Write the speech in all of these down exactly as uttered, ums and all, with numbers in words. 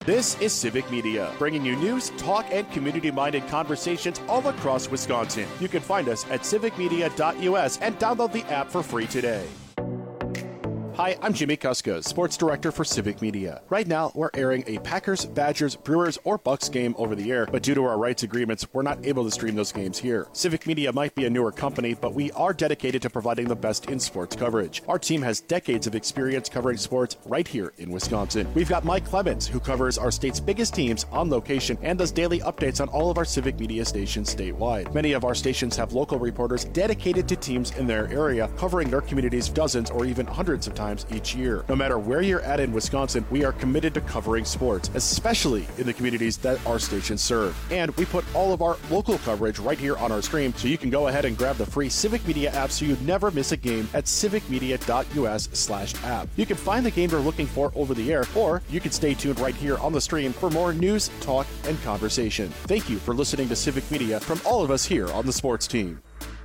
This is Civic Media, bringing you news, talk, and community-minded conversations all across Wisconsin. You can find us at civic media dot U S and download the app for free today. Hi, I'm Jimmy Kuska, Sports Director for Civic Media. Right now, we're airing a Packers, Badgers, Brewers, or Bucks game over the air, but due to our rights agreements, we're not able to stream those games here. Civic Media might be a newer company, but we are dedicated to providing the best in sports coverage. Our team has decades of experience covering sports right here in Wisconsin. We've got Mike Clemens, who covers our state's biggest teams on location and does daily updates on all of our Civic Media stations statewide. Many of our stations have local reporters dedicated to teams in their area, covering their communities dozens or even hundreds of times each year. No matter where you're at in Wisconsin, we are committed to covering sports, especially in the communities that our stations serve. And we put all of our local coverage right here on our stream, so you can go ahead and grab the free Civic Media app so you never miss a game at civic media dot U S slash app. You can find the game you're looking for over the air, or you can stay tuned right here on the stream for more news, talk, and conversation. Thank you for listening to Civic Media from all of us here on the sports team.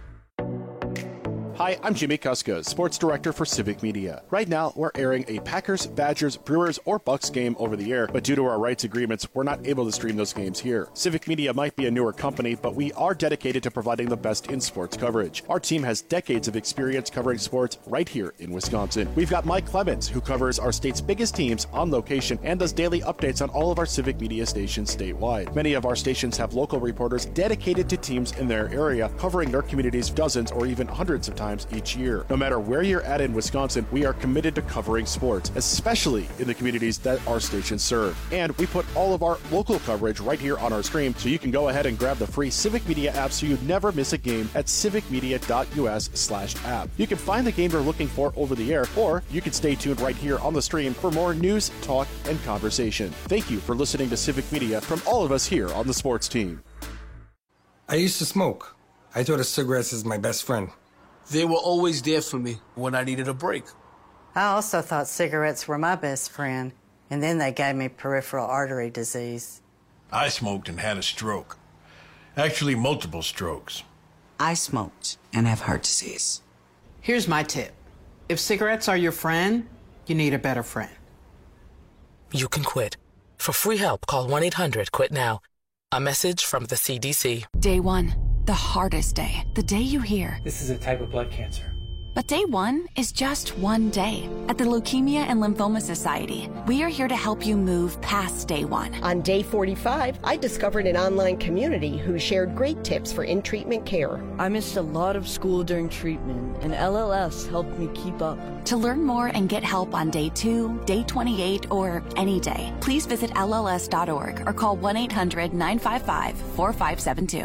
Hi, I'm Jimmy Kuska, Sports Director for Civic Media. Right now, we're airing a Packers, Badgers, Brewers, or Bucks game over the air, but due to our rights agreements, we're not able to stream those games here. Civic Media might be a newer company, but we are dedicated to providing the best in sports coverage. Our team has decades of experience covering sports right here in Wisconsin. We've got Mike Clemens, who covers our state's biggest teams on location and does daily updates on all of our Civic Media stations statewide. Many of our stations have local reporters dedicated to teams in their area, covering their communities dozens or even hundreds of times each year. No matter where you're at in Wisconsin, we are committed to covering sports, especially in the communities that our stations serve. And we put all of our local coverage right here on our stream, so you can go ahead and grab the free Civic Media app so you never miss a game at civic media dot U S slash app. You can find the game you're looking for over the air, or you can stay tuned right here on the stream for more news, talk, and conversation. Thank you for listening to Civic Media from all of us here on the sports team. I used to smoke. I thought of cigarettes as my best friend. They were always there for me when I needed a break. I also thought cigarettes were my best friend, and then they gave me peripheral artery disease. I smoked and had a stroke. Actually, multiple strokes. I smoked and have heart disease. Here's my tip. If cigarettes are your friend, you need a better friend. You can quit. For free help, call one eight hundred quit now. A message from the C D C. Day one. The hardest day, the day you hear, this is a type of blood cancer. But day one is just one day. At the Leukemia and Lymphoma Society, we are here to help you move past day one. On day forty-five, I discovered an online community who shared great tips for in-treatment care. I missed a lot of school during treatment, and L L S helped me keep up. To learn more and get help on day two, day twenty-eight, or any day, please visit L L S dot org or call one eight hundred nine five five four five seven two.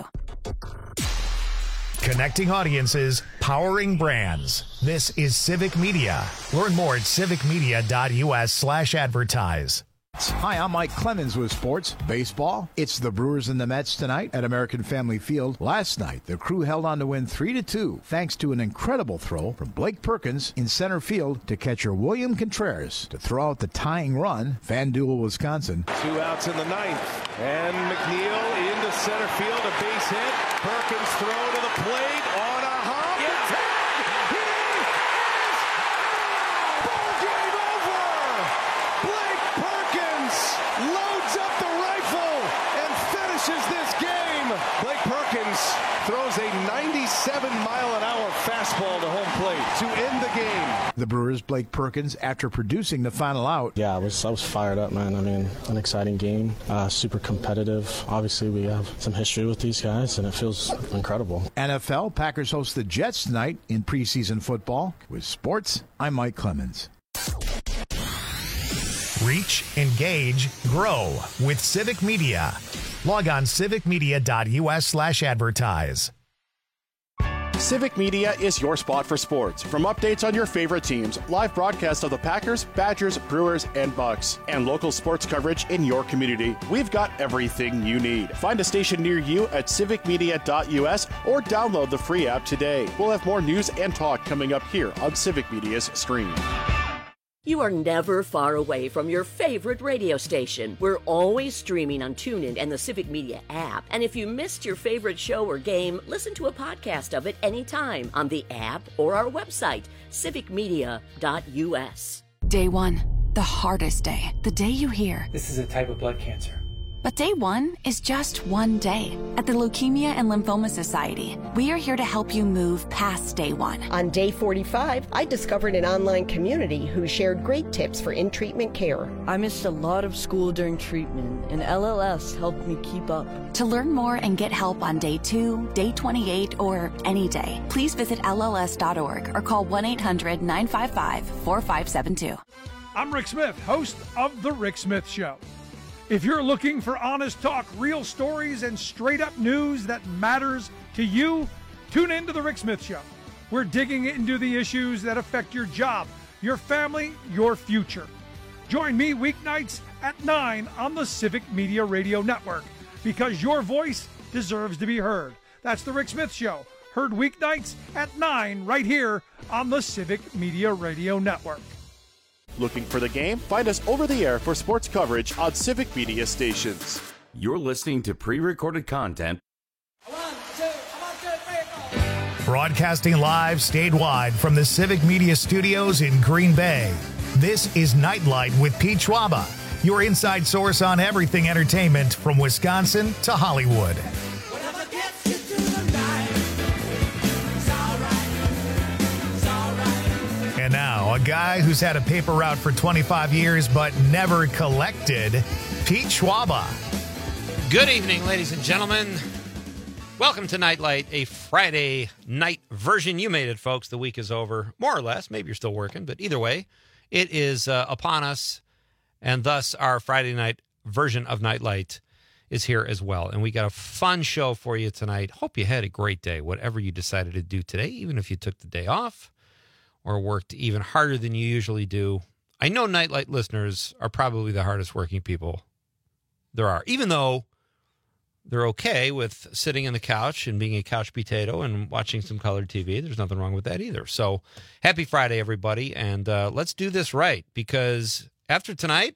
Connecting audiences, powering brands. This is Civic Media. Learn more at civic media dot U S slash advertise. Hi, I'm Mike Clemens with sports. Baseball. It's the Brewers and the Mets tonight at American Family Field. Last night, the Crew held on to win three to two thanks to an incredible throw from Blake Perkins in center field to catcher William Contreras to throw out the tying run. FanDuel, Wisconsin. Two outs in the ninth. And McNeil into center field, a base hit. Perkins throw to the plate on a hop. Yeah. He is ball game over. Blake Perkins loads up the rifle and finishes this game. Blake Perkins throws a ninety-seven mile an hour fastball to home plate to end the game. The Brewers' Blake Perkins, after producing the final out. Yeah, I was I was fired up, man. I mean, an exciting game, uh, super competitive. Obviously, we have some history with these guys, and it feels incredible. N F L, Packers host the Jets tonight in preseason football. With sports, I'm Mike Clemens. Reach, engage, grow with Civic Media. Log on civic media dot U S slash advertise. Civic Media is your spot for sports. From updates on your favorite teams, live broadcasts of the Packers, Badgers, Brewers, and Bucks, and local sports coverage in your community, we've got everything you need. Find a station near you at civic media dot U S or download the free app today. We'll have more news and talk coming up here on Civic Media's stream. You are never far away from your favorite radio station. We're always streaming on TuneIn and the Civic Media app. And if you missed your favorite show or game, listen to a podcast of it anytime on the app or our website, civic media dot U S. Day one. the hardest day, the day you hear, "This is a type of blood cancer." but day one is just one day. At the Leukemia and Lymphoma Society, we are here to help you move past day one. On day forty-five, I discovered an online community who shared great tips for in-treatment care. I missed a lot of school during treatment, and L L S helped me keep up. To learn more and get help on day two, day twenty-eight, or any day, please visit L L S dot org or call one eight hundred nine five five four five seven two. I'm Rick Smith, host of The Rick Smith Show. If you're looking for honest talk, real stories, and straight-up news that matters to you, tune in to The Rick Smith Show. We're digging into the issues that affect your job, your family, your future. Join me weeknights at nine on the Civic Media Radio Network, because your voice deserves to be heard. That's The Rick Smith Show, heard weeknights at nine right here on the Civic Media Radio Network. Looking for the game? Find us over the air for sports coverage on Civic Media stations. You're listening to pre-recorded content. Broadcasting live statewide from the Civic Media Studios in Green Bay. This is Nightlight with Pete Schwaba, your inside source on everything entertainment from Wisconsin to Hollywood. And now, a guy who's had a paper route for twenty-five years but never collected, Pete Schwaba. Good evening, ladies and gentlemen. Welcome to Nightlight, a Friday night version. You made it, folks. The week is over, more or less. Maybe you're still working, but either way, it is uh, upon us, and thus our Friday night version of Nightlight is here as well. And we got a fun show for you tonight. Hope you had a great day, whatever you decided to do today, even if you took the day off or worked even harder than you usually do. I know Nightlight listeners are probably the hardest working people there are, even though they're okay with sitting on the couch and being a couch potato and watching some colored T V. There's nothing wrong with that either. So happy Friday, everybody. And uh, let's do this right, because after tonight,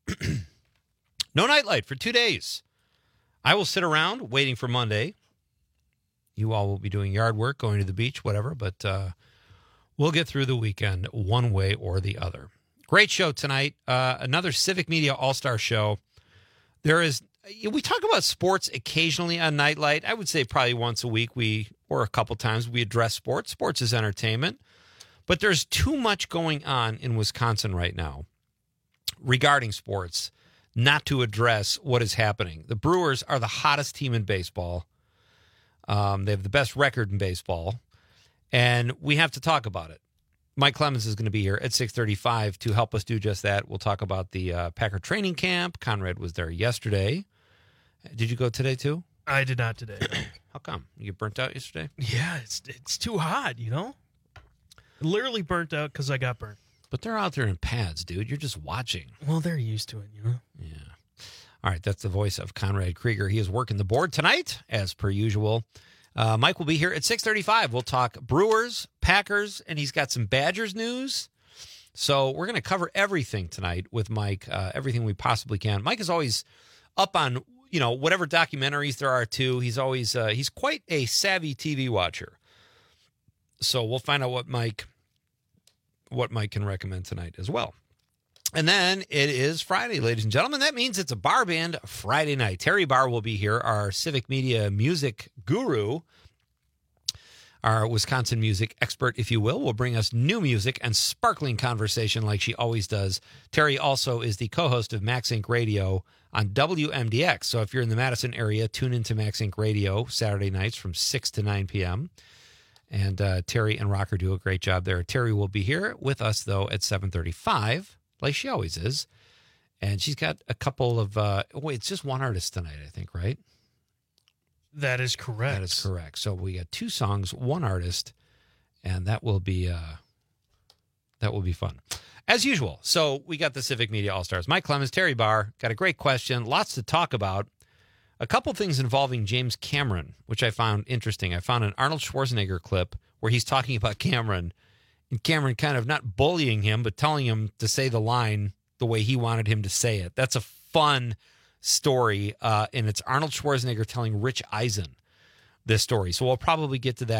no Nightlight for two days. I will sit around waiting for Monday. You all will be doing yard work, going to the beach, whatever, but uh, we'll get through the weekend one way or the other. Great show tonight. Uh, another Civic Media All-Star show. There is, we talk about sports occasionally on Nightlight. I would say probably once a week we, or a couple times we address sports. Sports is entertainment. But there's too much going on in Wisconsin right now regarding sports not to address what is happening. The Brewers are the hottest team in baseball. Um, they have the best record in baseball. And we have to talk about it. Mike Clemens is going to be here at six thirty-five to help us do just that. We'll talk about the uh, Packer training camp. Conrad was there yesterday. Did you go today too? I did not today. How come? You get burnt out yesterday? Yeah, it's it's too hot, you know? Literally burnt out because I got burnt. But they're out there in pads, dude. You're just watching. Well, they're used to it, you know? Yeah. All right, that's the voice of Conrad Krieger. He is working the board tonight, as per usual. Uh, Mike will be here at six thirty-five. We'll talk Brewers, Packers, and he's got some Badgers news. So we're going to cover everything tonight with Mike, uh, everything we possibly can. Mike is always up on, you know, whatever documentaries there are, too. He's always, uh, he's quite a savvy T V watcher. So we'll find out what Mike, what Mike can recommend tonight as well. And then it is Friday, ladies and gentlemen. That means it's a bar band Friday night. Terry Barr will be here, our Civic Media music guru, our Wisconsin music expert, if you will, will bring us new music and sparkling conversation like she always does. Terry also is the co-host of Max Inc Radio on W M D X. So if you're in the Madison area, tune into Max Inc Radio Saturday nights from six to nine p.m. And uh, Terry and Rocker do a great job there. Terry will be here with us, though, at seven thirty-five, like she always is. And she's got a couple of, uh, wait, it's just one artist tonight, I think, right? That is correct. That is correct. So we got two songs, one artist, and that will be, uh, that will be fun. As usual, so we got the Civic Media All-Stars. Mike Clemens, Terry Barr, got a great question, lots to talk about. A couple things involving James Cameron, which I found interesting. I found an Arnold Schwarzenegger clip where he's talking about Cameron, and Cameron kind of not bullying him, but telling him to say the line the way he wanted him to say it. That's a fun story, uh, and it's Arnold Schwarzenegger telling Rich Eisen this story. So we'll probably get to that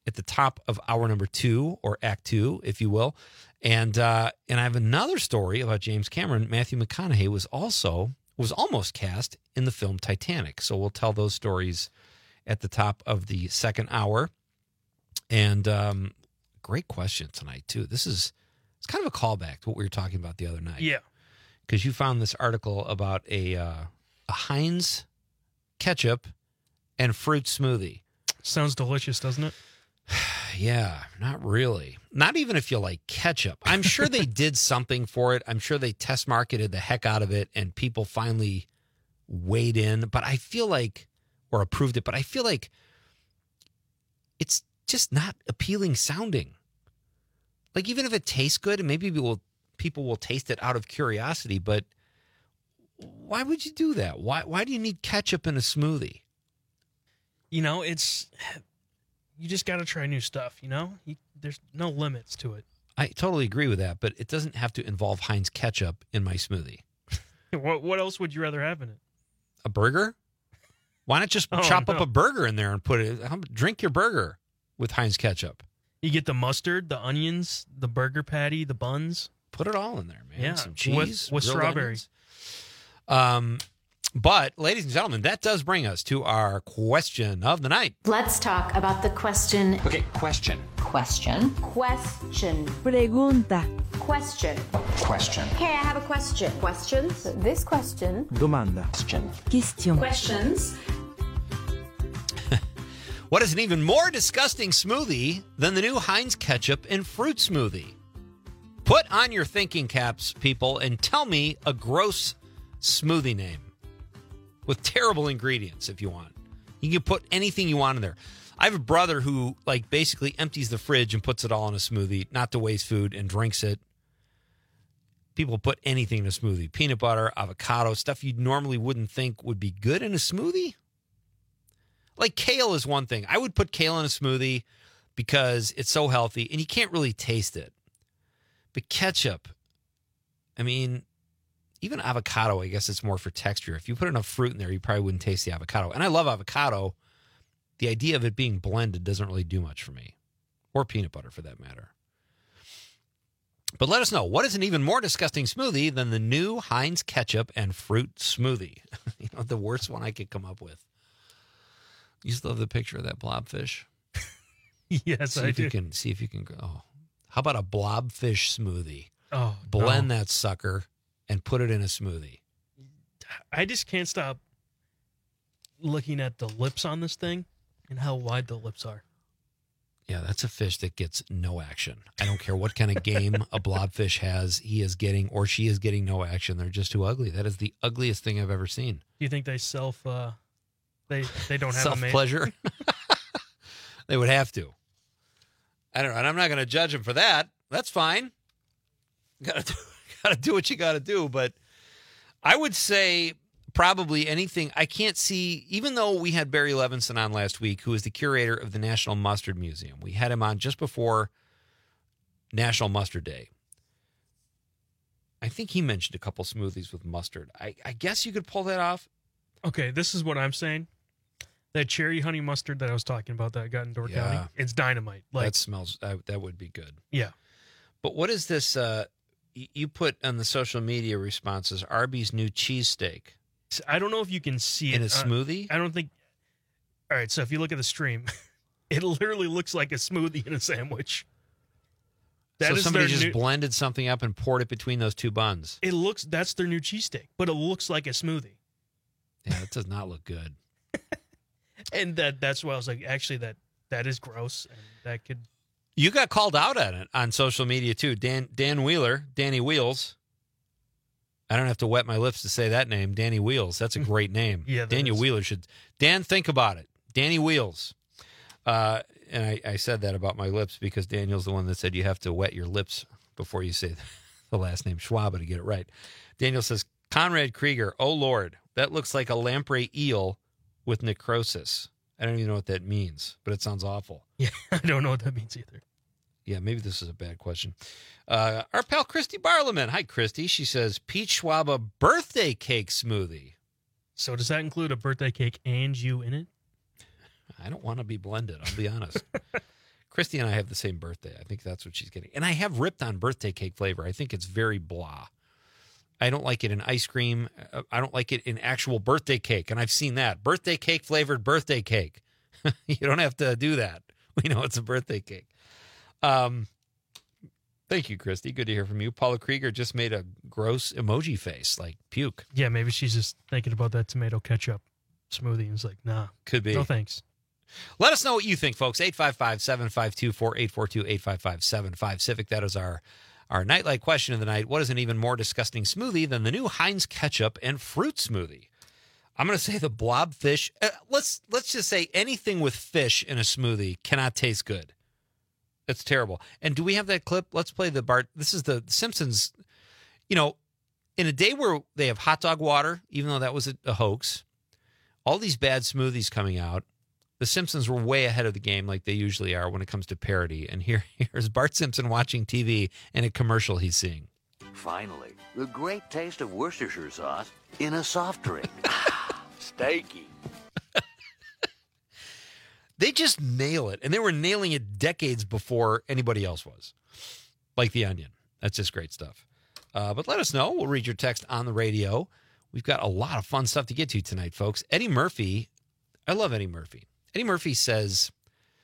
at the top of hour number two, or act two, if you will. And uh, and I have another story about James Cameron. Matthew McConaughey was also, was almost cast in the film Titanic. So we'll tell those stories at the top of the second hour. And um, great question tonight, too. This is, it's kind of a callback to what we were talking about the other night. Yeah. Because you found this article about a, uh, a Heinz ketchup and fruit smoothie. Sounds delicious, doesn't it? Yeah, not really. Not even if you like ketchup. I'm sure they did something for it. I'm sure they test marketed the heck out of it and people finally weighed in. But I feel like, or approved it, but I feel like it's just not appealing sounding. Like, even if it tastes good, and maybe people will, people will taste it out of curiosity, but why would you do that? Why, why do you need ketchup in a smoothie? You know, it's... You just got to try new stuff, you know? You, there's no limits to it. I totally agree with that, but it doesn't have to involve Heinz ketchup in my smoothie. What what else would you rather have in it? A burger? Why not just Oh, chop no. up a burger in there and put it, drink your burger with Heinz ketchup. You get the mustard, the onions, the burger patty, the buns. Put it all in there, man. Yeah, Some cheese. with, with grilled strawberry. onions. Um, but, ladies and gentlemen, that does bring us to our question of the night. Let's talk about the question. Okay, question. Question. Question. Pregunta. Question. Question. Okay, I have a question. Questions? This question. Domanda. Question. Question. Questions. What is an even more disgusting smoothie than the new Heinz ketchup and fruit smoothie? Put on your thinking caps, people, and tell me a gross smoothie name with terrible ingredients if you want. You can put anything you want in there. I have a brother who, like, basically empties the fridge and puts it all in a smoothie, not to waste food, and drinks it. People put anything in a smoothie. Peanut butter, avocado, stuff you normally wouldn't think would be good in a smoothie. Like, kale is one thing. I would put kale in a smoothie because it's so healthy, and you can't really taste it. But ketchup, I mean, even avocado, I guess it's more for texture. If you put enough fruit in there, you probably wouldn't taste the avocado. And I love avocado. The idea of it being blended doesn't really do much for me. Or peanut butter, for that matter. But let us know, what is an even more disgusting smoothie than the new Heinz ketchup and fruit smoothie? You know, the worst one I could come up with. You still have the picture of that blobfish? Yes, see I if do. You can, see if you can go. Oh, how about a blobfish smoothie? Oh, Blend no. that sucker and put it in a smoothie. I just can't stop looking at the lips on this thing and how wide the lips are. Yeah, that's a fish that gets no action. I don't care what kind of game a blobfish has, he is getting or she is getting no action. They're just too ugly. That is the ugliest thing I've ever seen. Do you think they self, uh, they, they don't have a man? Self-pleasure? They would have to. I don't know, and I'm not going to judge them for that. That's fine. Got to do, got to do what you got to do, but I would say probably anything. I can't see, even though we had Barry Levinson on last week, who is the curator of the National Mustard Museum. We had him on just before National Mustard Day. I think he mentioned a couple smoothies with mustard. I, I guess you could pull that off. Okay, this is what I'm saying. That cherry honey mustard that I was talking about that I got in Door Yeah. County, it's dynamite. Like, that smells, that, that would be good. yeah. But what is this? Uh, y- you put on the social media responses, Arby's new cheesesteak. I don't know if you can see In it. a smoothie? I don't think. All right, so if you look at the stream, it literally looks like a smoothie in a sandwich. That so is somebody their just new- blended something up and poured it between those two buns. It looks, that's their new cheesesteak, but it looks like a smoothie. Yeah, that does not look good. And that that's why I was like, actually, that that is gross, and that could. You got called out on it on social media too. Dan Dan Wheeler, Danny Wheels. I don't have to wet my lips to say that name. Danny Wheels. That's a great name. Yeah, that Daniel is. Wheeler should. Dan, think about it. Danny Wheels. Uh, and I, I said that about my lips because Daniel's the one that said you have to wet your lips before you say the last name Schwab to get it right. Daniel says, Conrad Krieger, oh Lord, that looks like a lamprey eel with necrosis. I don't even know what that means, but it sounds awful. Yeah, I don't know what that means either. Yeah, maybe this is a bad question. Uh, our pal Christy Barleman. Hi, Christy. She says, Peach Schwab birthday cake smoothie. So does that include a birthday cake and you in it? I don't want to be blended, I'll be honest. Christy and I have the same birthday. I think that's what she's getting. And I have ripped on birthday cake flavor. I think it's very blah. I don't like it in ice cream. I don't like it in actual birthday cake. And I've seen that. Birthday cake flavored birthday cake. You don't have to do that. We know it's a birthday cake. Um, thank you, Christy. Good to hear from you. Paula Krieger just made a gross emoji face, like puke. Yeah, maybe she's just thinking about that tomato ketchup smoothie and is like, nah. Could be. No thanks. Let us know what you think, folks. eight five five, seven five two, four eight four two, eight five five, seven five Civic. That is our, our nightlight question of the night. What is an even more disgusting smoothie than the new Heinz ketchup and fruit smoothie? I'm going to say the blobfish. Uh, let's let's just say anything with fish in a smoothie cannot taste good. It's terrible. And do we have that clip? Let's play the Bart. This is the Simpsons. You know, in a day where they have hot dog water, even though that was a, a hoax, all these bad smoothies coming out, the Simpsons were way ahead of the game like they usually are when it comes to parody. And here, here's Bart Simpson watching T V and a commercial he's seeing. Finally, the great taste of Worcestershire sauce in a soft drink. Steaky. They just nail it. And they were nailing it decades before anybody else was. Like The Onion. That's just great stuff. Uh, but let us know. We'll read your text on the radio. We've got a lot of fun stuff to get to tonight, folks. Eddie Murphy. I love Eddie Murphy. Eddie Murphy says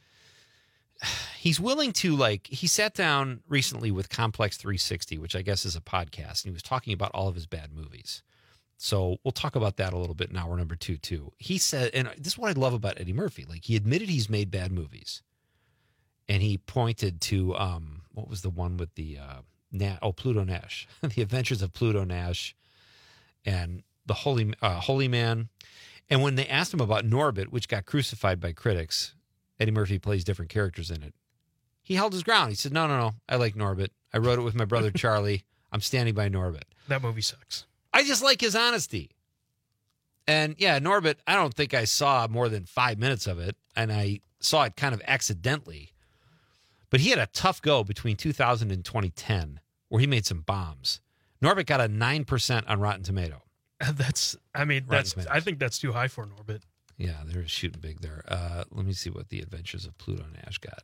he's willing to, like, he sat down recently with Complex three sixty, which I guess is a podcast, and he was talking about all of his bad movies. So we'll talk about that a little bit in hour number two, too. He said, and this is what I love about Eddie Murphy. Like, he admitted he's made bad movies. And he pointed to, um, what was the one with the, uh, Na- oh, Pluto Nash. The Adventures of Pluto Nash and the Holy, uh, Holy Man. And when they asked him about Norbit, which got crucified by critics, Eddie Murphy plays different characters in it. He held his ground. He said, no, no, no, I like Norbit. I wrote it with my brother Charlie. I'm standing by Norbit. That movie sucks. I just like his honesty. And yeah, Norbit, I don't think I saw more than five minutes of it, and I saw it kind of accidentally. But he had a tough go between two thousand and twenty ten, where he made some bombs. Norbit got a nine percent on Rotten Tomato. That's, I mean, Rotten that's, Tomatoes. I think that's too high for Norbit. Yeah, they're shooting big there. Uh, let me see what The Adventures of Pluto Nash got.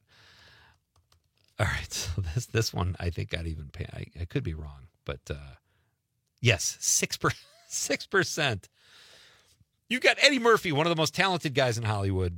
All right, so this this one I think got even. Pay- I, I could be wrong, but uh, yes, six per six percent. You've got Eddie Murphy, one of the most talented guys in Hollywood,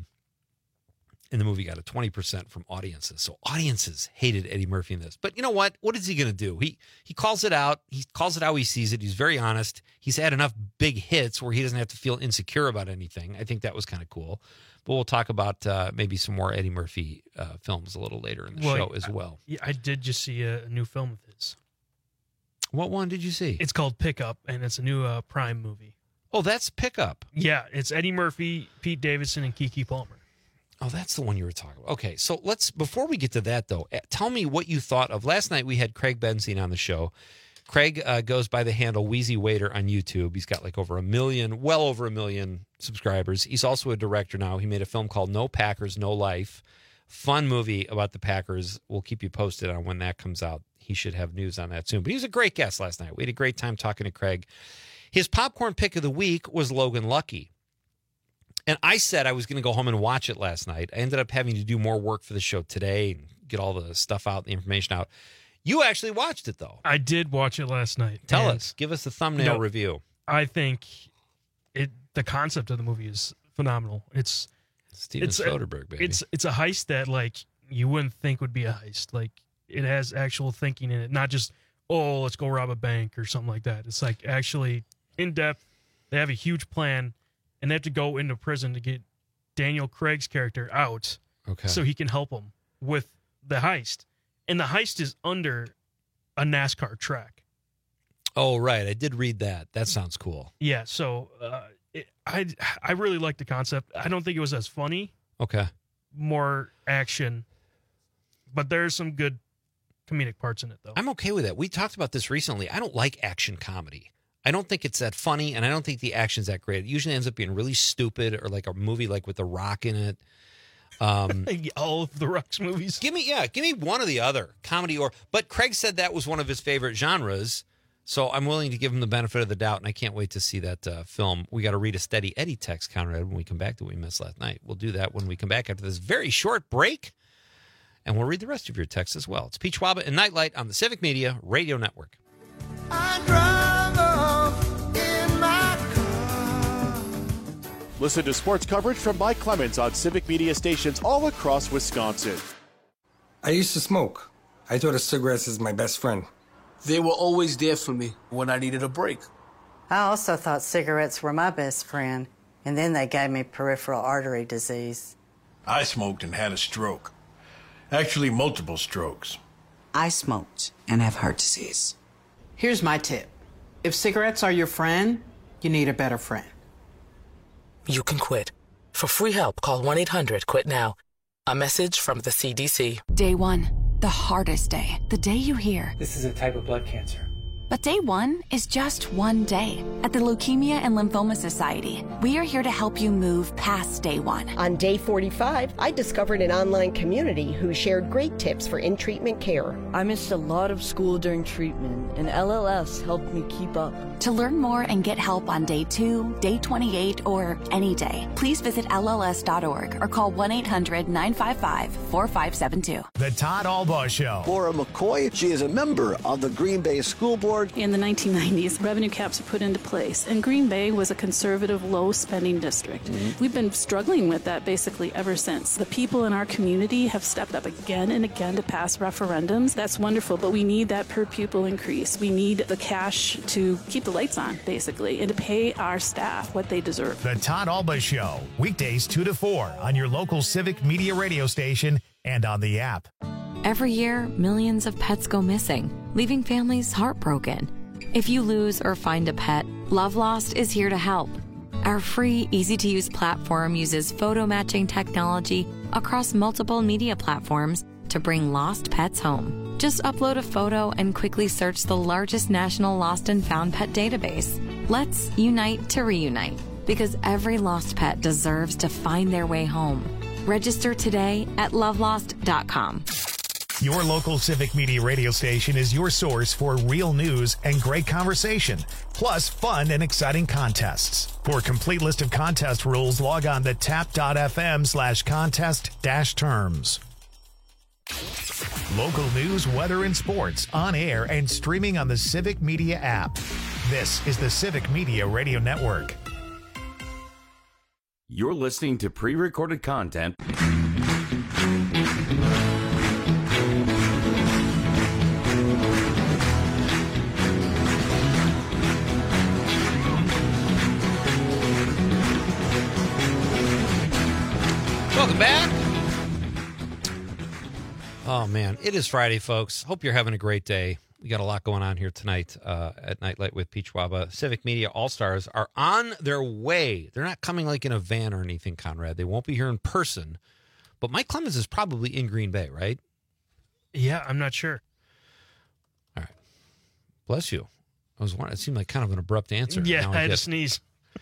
and the movie got a twenty percent from audiences. So audiences hated Eddie Murphy in this. But you know what? What is he going to do? He he calls it out. He calls it how he sees it. He's very honest. He's had enough big hits where he doesn't have to feel insecure about anything. I think that was kind of cool. But we'll talk about uh, maybe some more Eddie Murphy uh, films a little later in the Well, show as well. I, yeah, I did just see a, a new film of his. What one did you see? It's called Pickup, and it's a new uh, Prime movie. Oh, that's Pickup. Yeah, it's Eddie Murphy, Pete Davidson, and Keke Palmer. Oh, that's the one you were talking about. Okay, so let's, before we get to that, though, tell me what you thought of, last night we had Craig Benzine on the show. Craig uh, goes by the handle Wheezy Waiter on YouTube. He's got like over a million, well over a million subscribers. He's also a director now. He made a film called No Packers, No Life. Fun movie about the Packers. We'll keep you posted on when that comes out. He should have news on that soon. But he was a great guest last night. We had a great time talking to Craig. His popcorn pick of the week was Logan Lucky. And I said I was going to go home and watch it last night. I ended up having to do more work for the show today and get all the stuff out, the information out. You actually watched it, though. I did watch it last night. Tell and us. Give us the thumbnail no, review. I think it. the concept of the movie is phenomenal. It's Steven it's Soderbergh, a, baby. It's it's a heist that like you wouldn't think would be a heist. Like it has actual thinking in it, not just oh let's go rob a bank or something like that. It's like actually in depth. They have a huge plan, and they have to go into prison to get Daniel Craig's character out, okay, so he can help them with the heist. And the heist is under a NASCAR track. Oh, right. I did read that. That sounds cool. Yeah, so uh, it, I I really like the concept. I don't think it was as funny. Okay. More action. But there's some good comedic parts in it, though. I'm okay with that. We talked about this recently. I don't like action comedy. I don't think it's that funny, and I don't think the action's that great. It usually ends up being really stupid or like a movie like with The Rock in it. Um, All of The Rock's movies. Give me, yeah, give me one or the other, comedy or. But Craig said that was one of his favorite genres, so I'm willing to give him the benefit of the doubt, and I can't wait to see that uh, film. We got to read a Steady Eddie text, Conrad, when we come back to what we missed last night. We'll do that when we come back after this very short break. And we'll read the rest of your texts as well. It's Pete Schwaba and Nightlight on the Civic Media Radio Network. Listen to sports coverage from Mike Clemens on Civic Media stations all across Wisconsin. I used to smoke. I thought of cigarettes as my best friend. They were always there for me when I needed a break. I also thought cigarettes were my best friend, and then they gave me peripheral artery disease. I smoked and had a stroke. Actually, multiple strokes. I smoked and have heart disease. Here's my tip. If cigarettes are your friend, you need a better friend. You can quit. For free help, call one eight hundred quit now. A message from the C D C. Day one, the hardest day. The day you hear, this is a type of blood cancer. But day one is just one day. At the Leukemia and Lymphoma Society, we are here to help you move past day one. On day forty-five, I discovered an online community who shared great tips for in-treatment care. I missed a lot of school during treatment, and L L S helped me keep up. To learn more and get help on day two, day twenty-eight, or any day, please visit L L S dot org or call one eight hundred nine five five four five seven two. The Todd Albaugh Show. Laura McCoy, she is a member of the Green Bay School Board. In the nineteen nineties, revenue caps were put into place, and Green Bay was a conservative, low-spending district. Mm-hmm. We've been struggling with that basically ever since. The people in our community have stepped up again and again to pass referendums. That's wonderful, but we need that per-pupil increase. We need the cash to keep the lights on, basically, and to pay our staff what they deserve. The Todd Albaugh Show, weekdays two to four on your local Civic Media radio station and on the app. Every year, millions of pets go missing, leaving families heartbroken. If you lose or find a pet, Love Lost is here to help. Our free, easy-to-use platform uses photo matching technology across multiple media platforms to bring lost pets home. Just upload a photo and quickly search the largest national lost and found pet database. Let's unite to reunite, because every lost pet deserves to find their way home. Register today at love lost dot com. Your local Civic Media radio station is your source for real news and great conversation, plus fun and exciting contests. For a complete list of contest rules, log on to tap.fm slash contest dash terms. Local news, weather, and sports on air and streaming on the Civic Media app. This is the Civic Media Radio Network. You're listening to pre-recorded content. Welcome back. Oh, man. It is Friday, folks. Hope you're having a great day. We got a lot going on here tonight uh, at Nightlight with Pete Schwaba. Civic Media All-Stars are on their way. They're not coming like in a van or anything, Conrad. They won't be here in person. But Mike Clemens is probably in Green Bay, right? Yeah, I'm not sure. All right. Bless you. I was wondering, it seemed like kind of an abrupt answer. Yeah, Now I had get, to sneeze.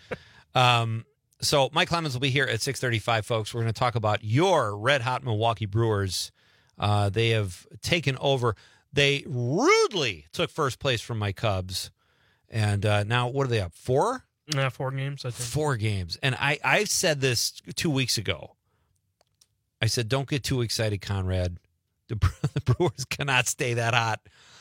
um, so Mike Clemens will be here at six thirty-five, folks. We're going to talk about your red-hot Milwaukee Brewers. Uh, they have taken over. They rudely took first place from my Cubs. And uh, now, what are they up? Four? Uh, four games, I think. Four games. And I, I said this two weeks ago. I said, don't get too excited, Conrad. The, the Brewers cannot stay that hot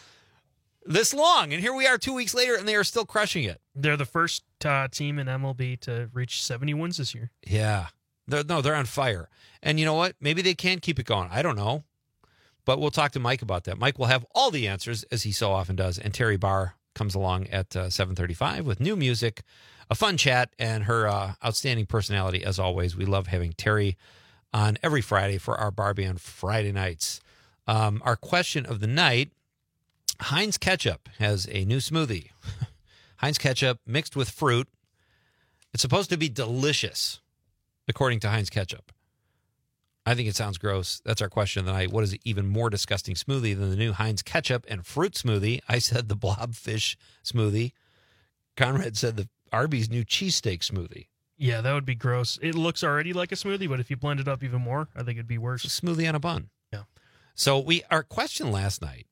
this long. And here we are two weeks later, and they are still crushing it. They're the first uh, team in M L B to reach seventy wins this year. Yeah. They're, no, they're on fire. And you know what? Maybe they can keep it going. I don't know. But we'll talk to Mike about that. Mike will have all the answers, as he so often does. And Terry Barr comes along at uh, seven thirty-five with new music, a fun chat, and her uh, outstanding personality, as always. We love having Terry on every Friday for our Barbie on Friday nights. Um, our question of the night, Heinz Ketchup has a new smoothie. Heinz Ketchup mixed with fruit. It's supposed to be delicious, according to Heinz Ketchup. I think it sounds gross. That's our question of the night. What is an even more disgusting smoothie than the new Heinz Ketchup and fruit smoothie? I said the blobfish smoothie. Conrad said the Arby's new cheesesteak smoothie. Yeah, that would be gross. It looks already like a smoothie, but if you blend it up even more, I think it'd be worse. A smoothie on a bun. Yeah. So we our question last night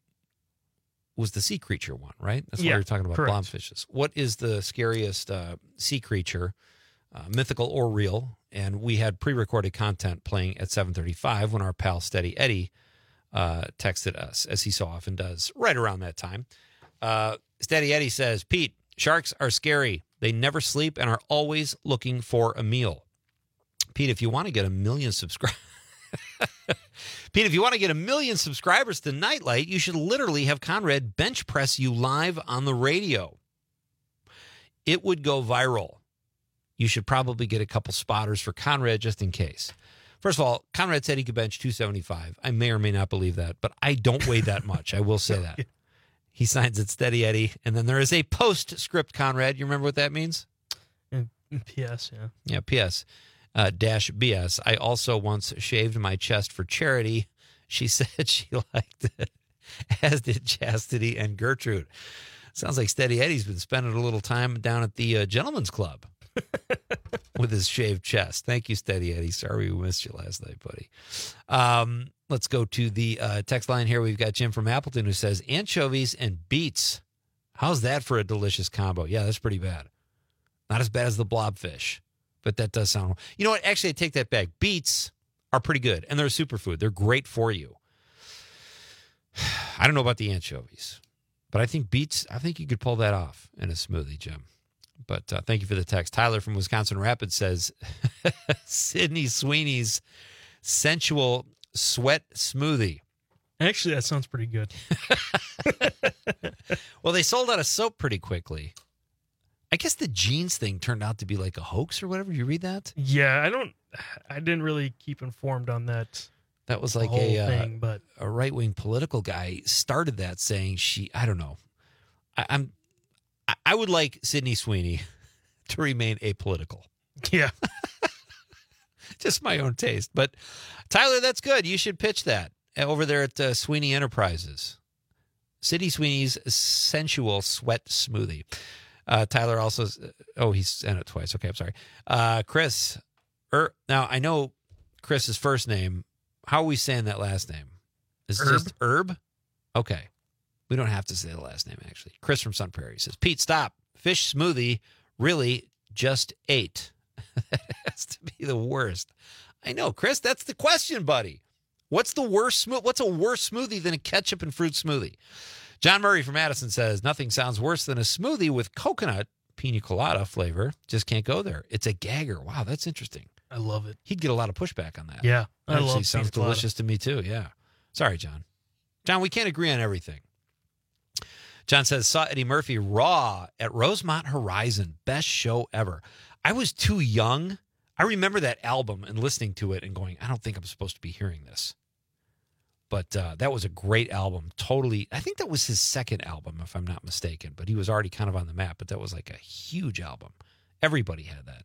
was the sea creature one, right? That's yeah, what we were talking about, correct. blobfishes. What is the scariest uh, sea creature, uh, mythical or real? And we had pre-recorded content playing at seven thirty-five when our pal Steady Eddie uh, texted us, as he so often does, right around that time. Uh, Steady Eddie says, Pete, sharks are scary. They never sleep and are always looking for a meal. Pete, if you want to get a million subscribers, Pete, if you want to get a million subscribers to Nightlight, you should literally have Conrad bench press you live on the radio. It would go viral. You should probably get a couple spotters for Conrad just in case. First of all, Conrad said he could bench two seventy-five. I may or may not believe that, but I don't weigh that much. I will say that. He signs it Steady Eddie. And then there is a postscript, Conrad. You remember what that means? P S, yeah. Yeah, P S. Uh, dash B S. I also once shaved my chest for charity. She said she liked it, as did Chastity and Gertrude. Sounds like Steady Eddie's been spending a little time down at the uh, Gentleman's Club with his shaved chest. Thank you, Steady Eddie. Sorry we missed you last night, buddy. Um, let's go to the uh, text line here. We've got Jim from Appleton who says, anchovies and beets. How's that for a delicious combo? Yeah, that's pretty bad. Not as bad as the blobfish, but that does sound... You know what? Actually, I take that back. Beets are pretty good, and they're a superfood. They're great for you. I don't know about the anchovies, but I think beets, I think you could pull that off in a smoothie, Jim. But uh, thank you for the text. Tyler from Wisconsin Rapids says, Sydney Sweeney's sensual sweat smoothie. Actually, that sounds pretty good. Well, they sold out of soap pretty quickly. I guess the jeans thing turned out to be like a hoax or whatever. You read that? Yeah, I don't, I didn't really keep informed on that. That was like whole a, thing, uh, but a right-wing political guy started that saying she, I don't know. I, I'm, I would like Sydney Sweeney to remain apolitical. Yeah. Just my own taste. But Tyler, that's good. You should pitch that over there at uh, Sweeney Enterprises. Sydney Sweeney's sensual sweat smoothie. Uh, Tyler also, oh, he's sent it twice. Okay, I'm sorry. Uh, Chris, er, now I know Chris's first name. How are we saying that last name? Is it Herb. just Herb? Okay. We don't have to say the last name, actually. Chris from Sun Prairie says, Pete, stop. Fish smoothie really just ate. That has to be the worst. I know, Chris, that's the question, buddy. What's the worst smoothie? What's a worse smoothie than a ketchup and fruit smoothie? John Murray from Madison says, nothing sounds worse than a smoothie with coconut pina colada flavor. Just can't go there. It's a gagger. Wow, that's interesting. I love it. He'd get a lot of pushback on that. Yeah, I Actually, love sounds pina colada. delicious to me, too. Yeah. Sorry, John. John, we can't agree on everything. John says, saw Eddie Murphy raw at Rosemont Horizon. Best show ever. I was too young. I remember that album and listening to it and going, I don't think I'm supposed to be hearing this. But uh, that was a great album. Totally. I think that was his second album, if I'm not mistaken. But he was already kind of on the map. But that was like a huge album. Everybody had that.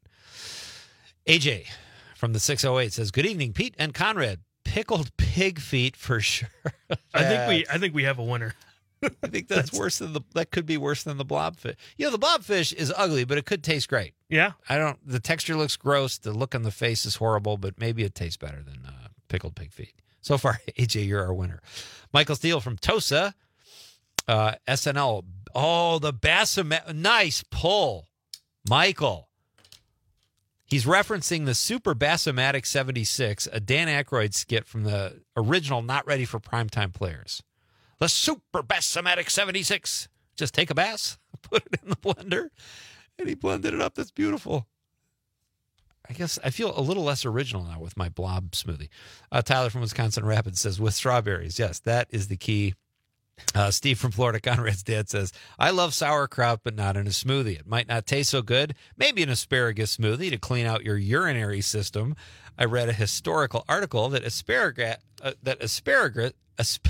A J from the six oh eight says, good evening, Pete and Conrad. Pickled pig feet for sure. I think we I think we have a winner. I think that's, that's worse than the, that could be worse than the blobfish. You know, the blobfish is ugly, but it could taste great. Yeah. I don't, the texture looks gross. The look on the face is horrible, but maybe it tastes better than uh, pickled pig feet. So far, A J, you're our winner. Michael Steele from Tosa, uh, S N L. Oh, the Bassomatic. Nice pull, Michael. He's referencing the Super Bassomatic seventy-six, a Dan Aykroyd skit from the original Not Ready for Primetime Players. The Super Bassomatic seventy-six. Just take a bass, put it in the blender, and he blended it up. That's beautiful. I guess I feel a little less original now with my blob smoothie. Uh, Tyler from Wisconsin Rapids says, with strawberries. Yes, that is the key. Uh, Steve from Florida, Conrad's dad, says, I love sauerkraut, but not in a smoothie. It might not taste so good. Maybe an asparagus smoothie to clean out your urinary system. I read a historical article that asparagus, uh, that asparagus, asp-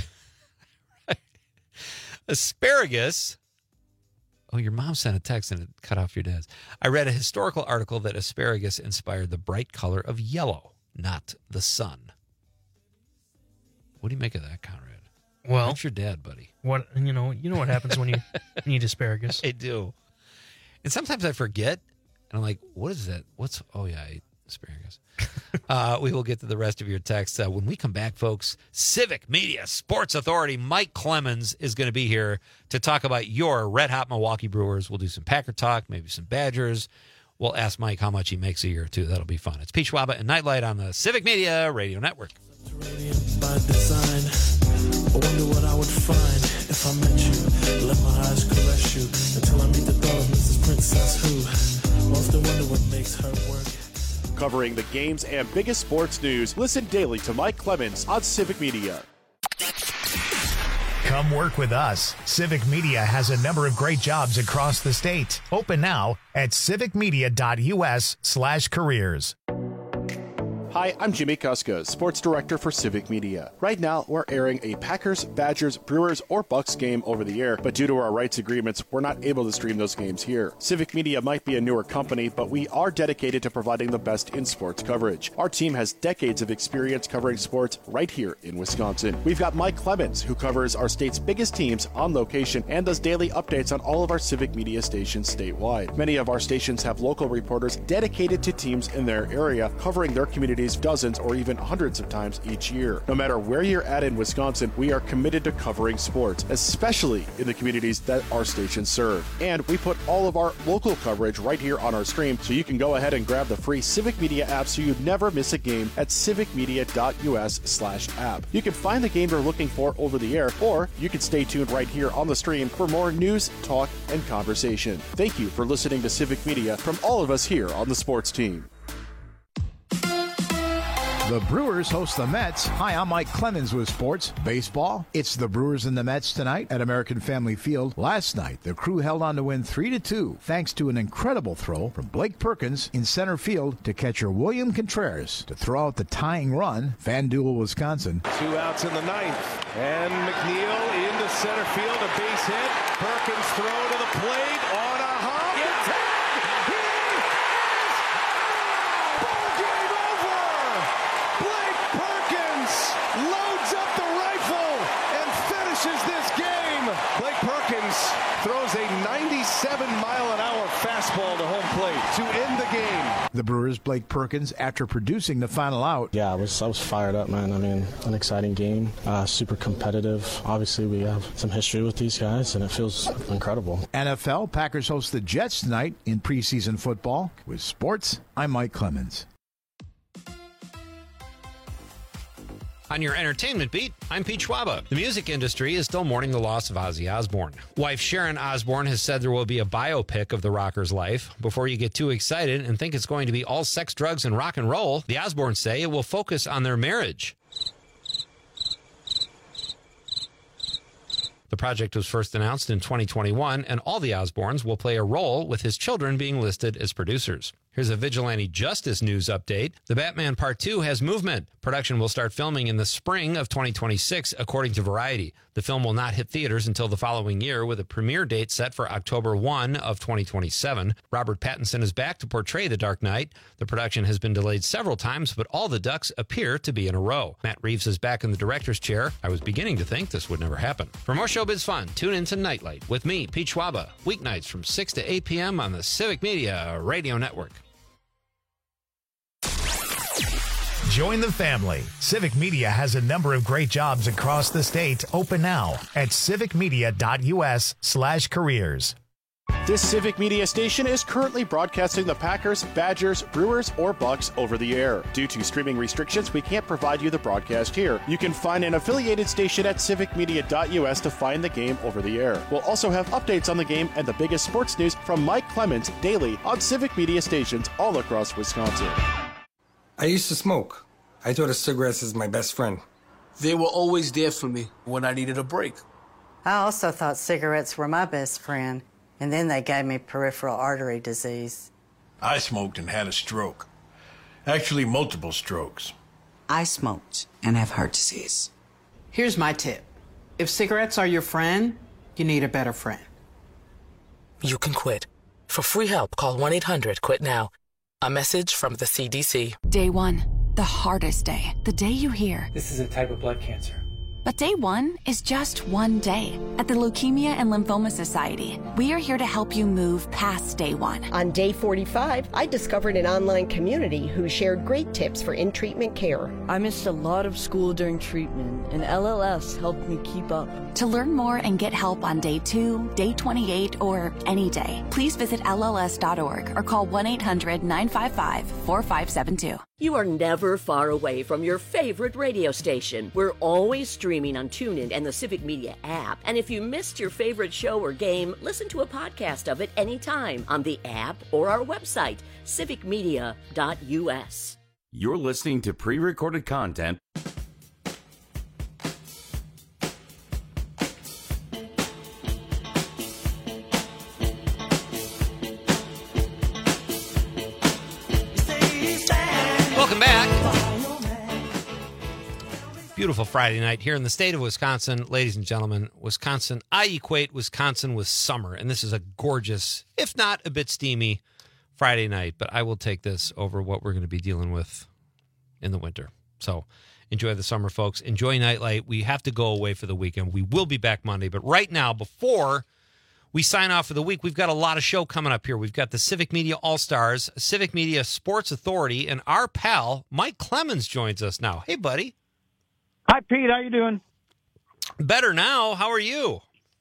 asparagus, oh, your mom sent a text and it cut off your dad's. I read a historical article that asparagus inspired the bright color of yellow, not the sun. What do you make of that, Conrad? Well, that's your dad, buddy. What you know, you know what happens when you eat asparagus. I do, and sometimes I forget, and I'm like, "What is that? What's? Oh yeah, I ate asparagus." uh, we will get to the rest of your texts uh, when we come back, folks. Civic Media Sports Authority Mike Clemens is going to be here to talk about your red hot Milwaukee Brewers. We'll do some Packer talk, maybe some Badgers. We'll ask Mike how much he makes a year too. That'll be fun. It's Pete Schwaba and Nightlight on the Civic Media Radio Network. By design. I wonder what I would find if I met you. Let my eyes caress you until I meet the thought of Missus Princess who often wonder what makes her work. Covering the games and biggest sports news, listen daily to Mike Clemens on Civic Media. Come work with us. Civic Media has a number of great jobs across the state. Open now at civicmedia.us slash careers. Hi, I'm Jimmy Kuska, Sports Director for Civic Media. Right now, we're airing a Packers, Badgers, Brewers, or Bucks game over the air, but due to our rights agreements, we're not able to stream those games here. Civic Media might be a newer company, but we are dedicated to providing the best in sports coverage. Our team has decades of experience covering sports right here in Wisconsin. We've got Mike Clemens, who covers our state's biggest teams on location and does daily updates on all of our Civic Media stations statewide. Many of our stations have local reporters dedicated to teams in their area, covering their communities dozens or even hundreds of times each year. No matter where you're at in Wisconsin, we are committed to covering sports, especially in the communities that our stations serve. And we put all of our local coverage right here on our stream, so you can go ahead and grab the free Civic Media app so you never miss a game at civicmedia.us slash app. You can find the game you're looking for over the air, or you can stay tuned right here on the stream for more news, talk, and conversation. Thank you for listening to Civic Media from all of us here on the sports team. The Brewers host the Mets. Hi, I'm Mike Clemens with Sports Baseball. It's the Brewers and the Mets tonight at American Family Field. Last night, the Crew held on to win three to two thanks to an incredible throw from Blake Perkins in center field to catcher William Contreras to throw out the tying run. FanDuel, Wisconsin. Two outs in the ninth. And McNeil into center field, a base hit. Perkins throw to the plate on a hop. It's hit! Loads up the rifle and finishes this game. Blake Perkins throws a ninety-seven mile an hour fastball to home plate to end the game. The Brewers' Blake Perkins, after producing the final out. Yeah, I was I was fired up, man. I mean, an exciting game, uh, super competitive. Obviously, we have some history with these guys, and it feels incredible. N F L, Packers host the Jets tonight in preseason football. With sports, I'm Mike Clemens. On your entertainment beat, I'm Pete Schwaba. The music industry is still mourning the loss of Ozzy Osbourne. Wife Sharon Osbourne has said there will be a biopic of the rocker's life. Before you get too excited and think it's going to be all sex, drugs, and rock and roll, the Osbournes say it will focus on their marriage. The project was first announced in twenty twenty-one, and all the Osbournes will play a role, with his children being listed as producers. Here's a vigilante justice news update. The Batman Part two has movement. Production will start filming in the spring of twenty twenty-six, according to Variety. The film will not hit theaters until the following year, with a premiere date set for October first of twenty twenty-seven. Robert Pattinson is back to portray the Dark Knight. The production has been delayed several times, but all the ducks appear to be in a row. Matt Reeves is back in the director's chair. I was beginning to think this would never happen. For more showbiz fun, tune in to Nightlight with me, Pete Schwaba, weeknights from six to eight p.m. on the Civic Media Radio Network. Join the family. Civic Media has a number of great jobs across the state. Open now at civicmedia.us slash careers. This Civic Media station is currently broadcasting the Packers, Badgers, Brewers, or Bucks over the air. Due to streaming restrictions, we can't provide you the broadcast here. You can find an affiliated station at civicmedia.us to find the game over the air. We'll also have updates on the game and the biggest sports news from Mike Clemens daily on Civic Media stations all across Wisconsin. I used to smoke. I thought of cigarettes as my best friend. They were always there for me when I needed a break. I also thought cigarettes were my best friend, and then they gave me peripheral artery disease. I smoked and had a stroke. Actually, multiple strokes. I smoked and have heart disease. Here's my tip. If cigarettes are your friend, you need a better friend. You can quit. For free help, call one eight hundred quit now. A message from the C D C. Day one, the hardest day. The day you hear, this is a type of blood cancer. But day one is just one day. At the Leukemia and Lymphoma Society, we are here to help you move past day one. On day forty-five, I discovered an online community who shared great tips for in-treatment care. I missed a lot of school during treatment, and L L S helped me keep up. To learn more and get help on day two, day twenty-eight, or any day, please visit L L S dot org or call one eight hundred nine five five four five seven two. You are never far away from your favorite radio station. We're always streaming on TuneIn and the Civic Media app. And if you missed your favorite show or game, listen to a podcast of it anytime on the app or our website, civic media dot u s. You're listening to pre-recorded content. Welcome back. Beautiful Friday night here in the state of Wisconsin. Ladies and gentlemen, Wisconsin, I equate Wisconsin with summer, and this is a gorgeous, if not a bit steamy, Friday night, but I will take this over what we're going to be dealing with in the winter. So enjoy the summer, folks. Enjoy Nightlight. We have to go away for the weekend. We will be back Monday, but right now, before we sign off for the week, we've got a lot of show coming up here. We've got the Civic Media All-Stars, Civic Media Sports Authority, and our pal, Mike Clemens, joins us now. Hey, buddy. Hi, Pete. How you doing? Better now. How are you?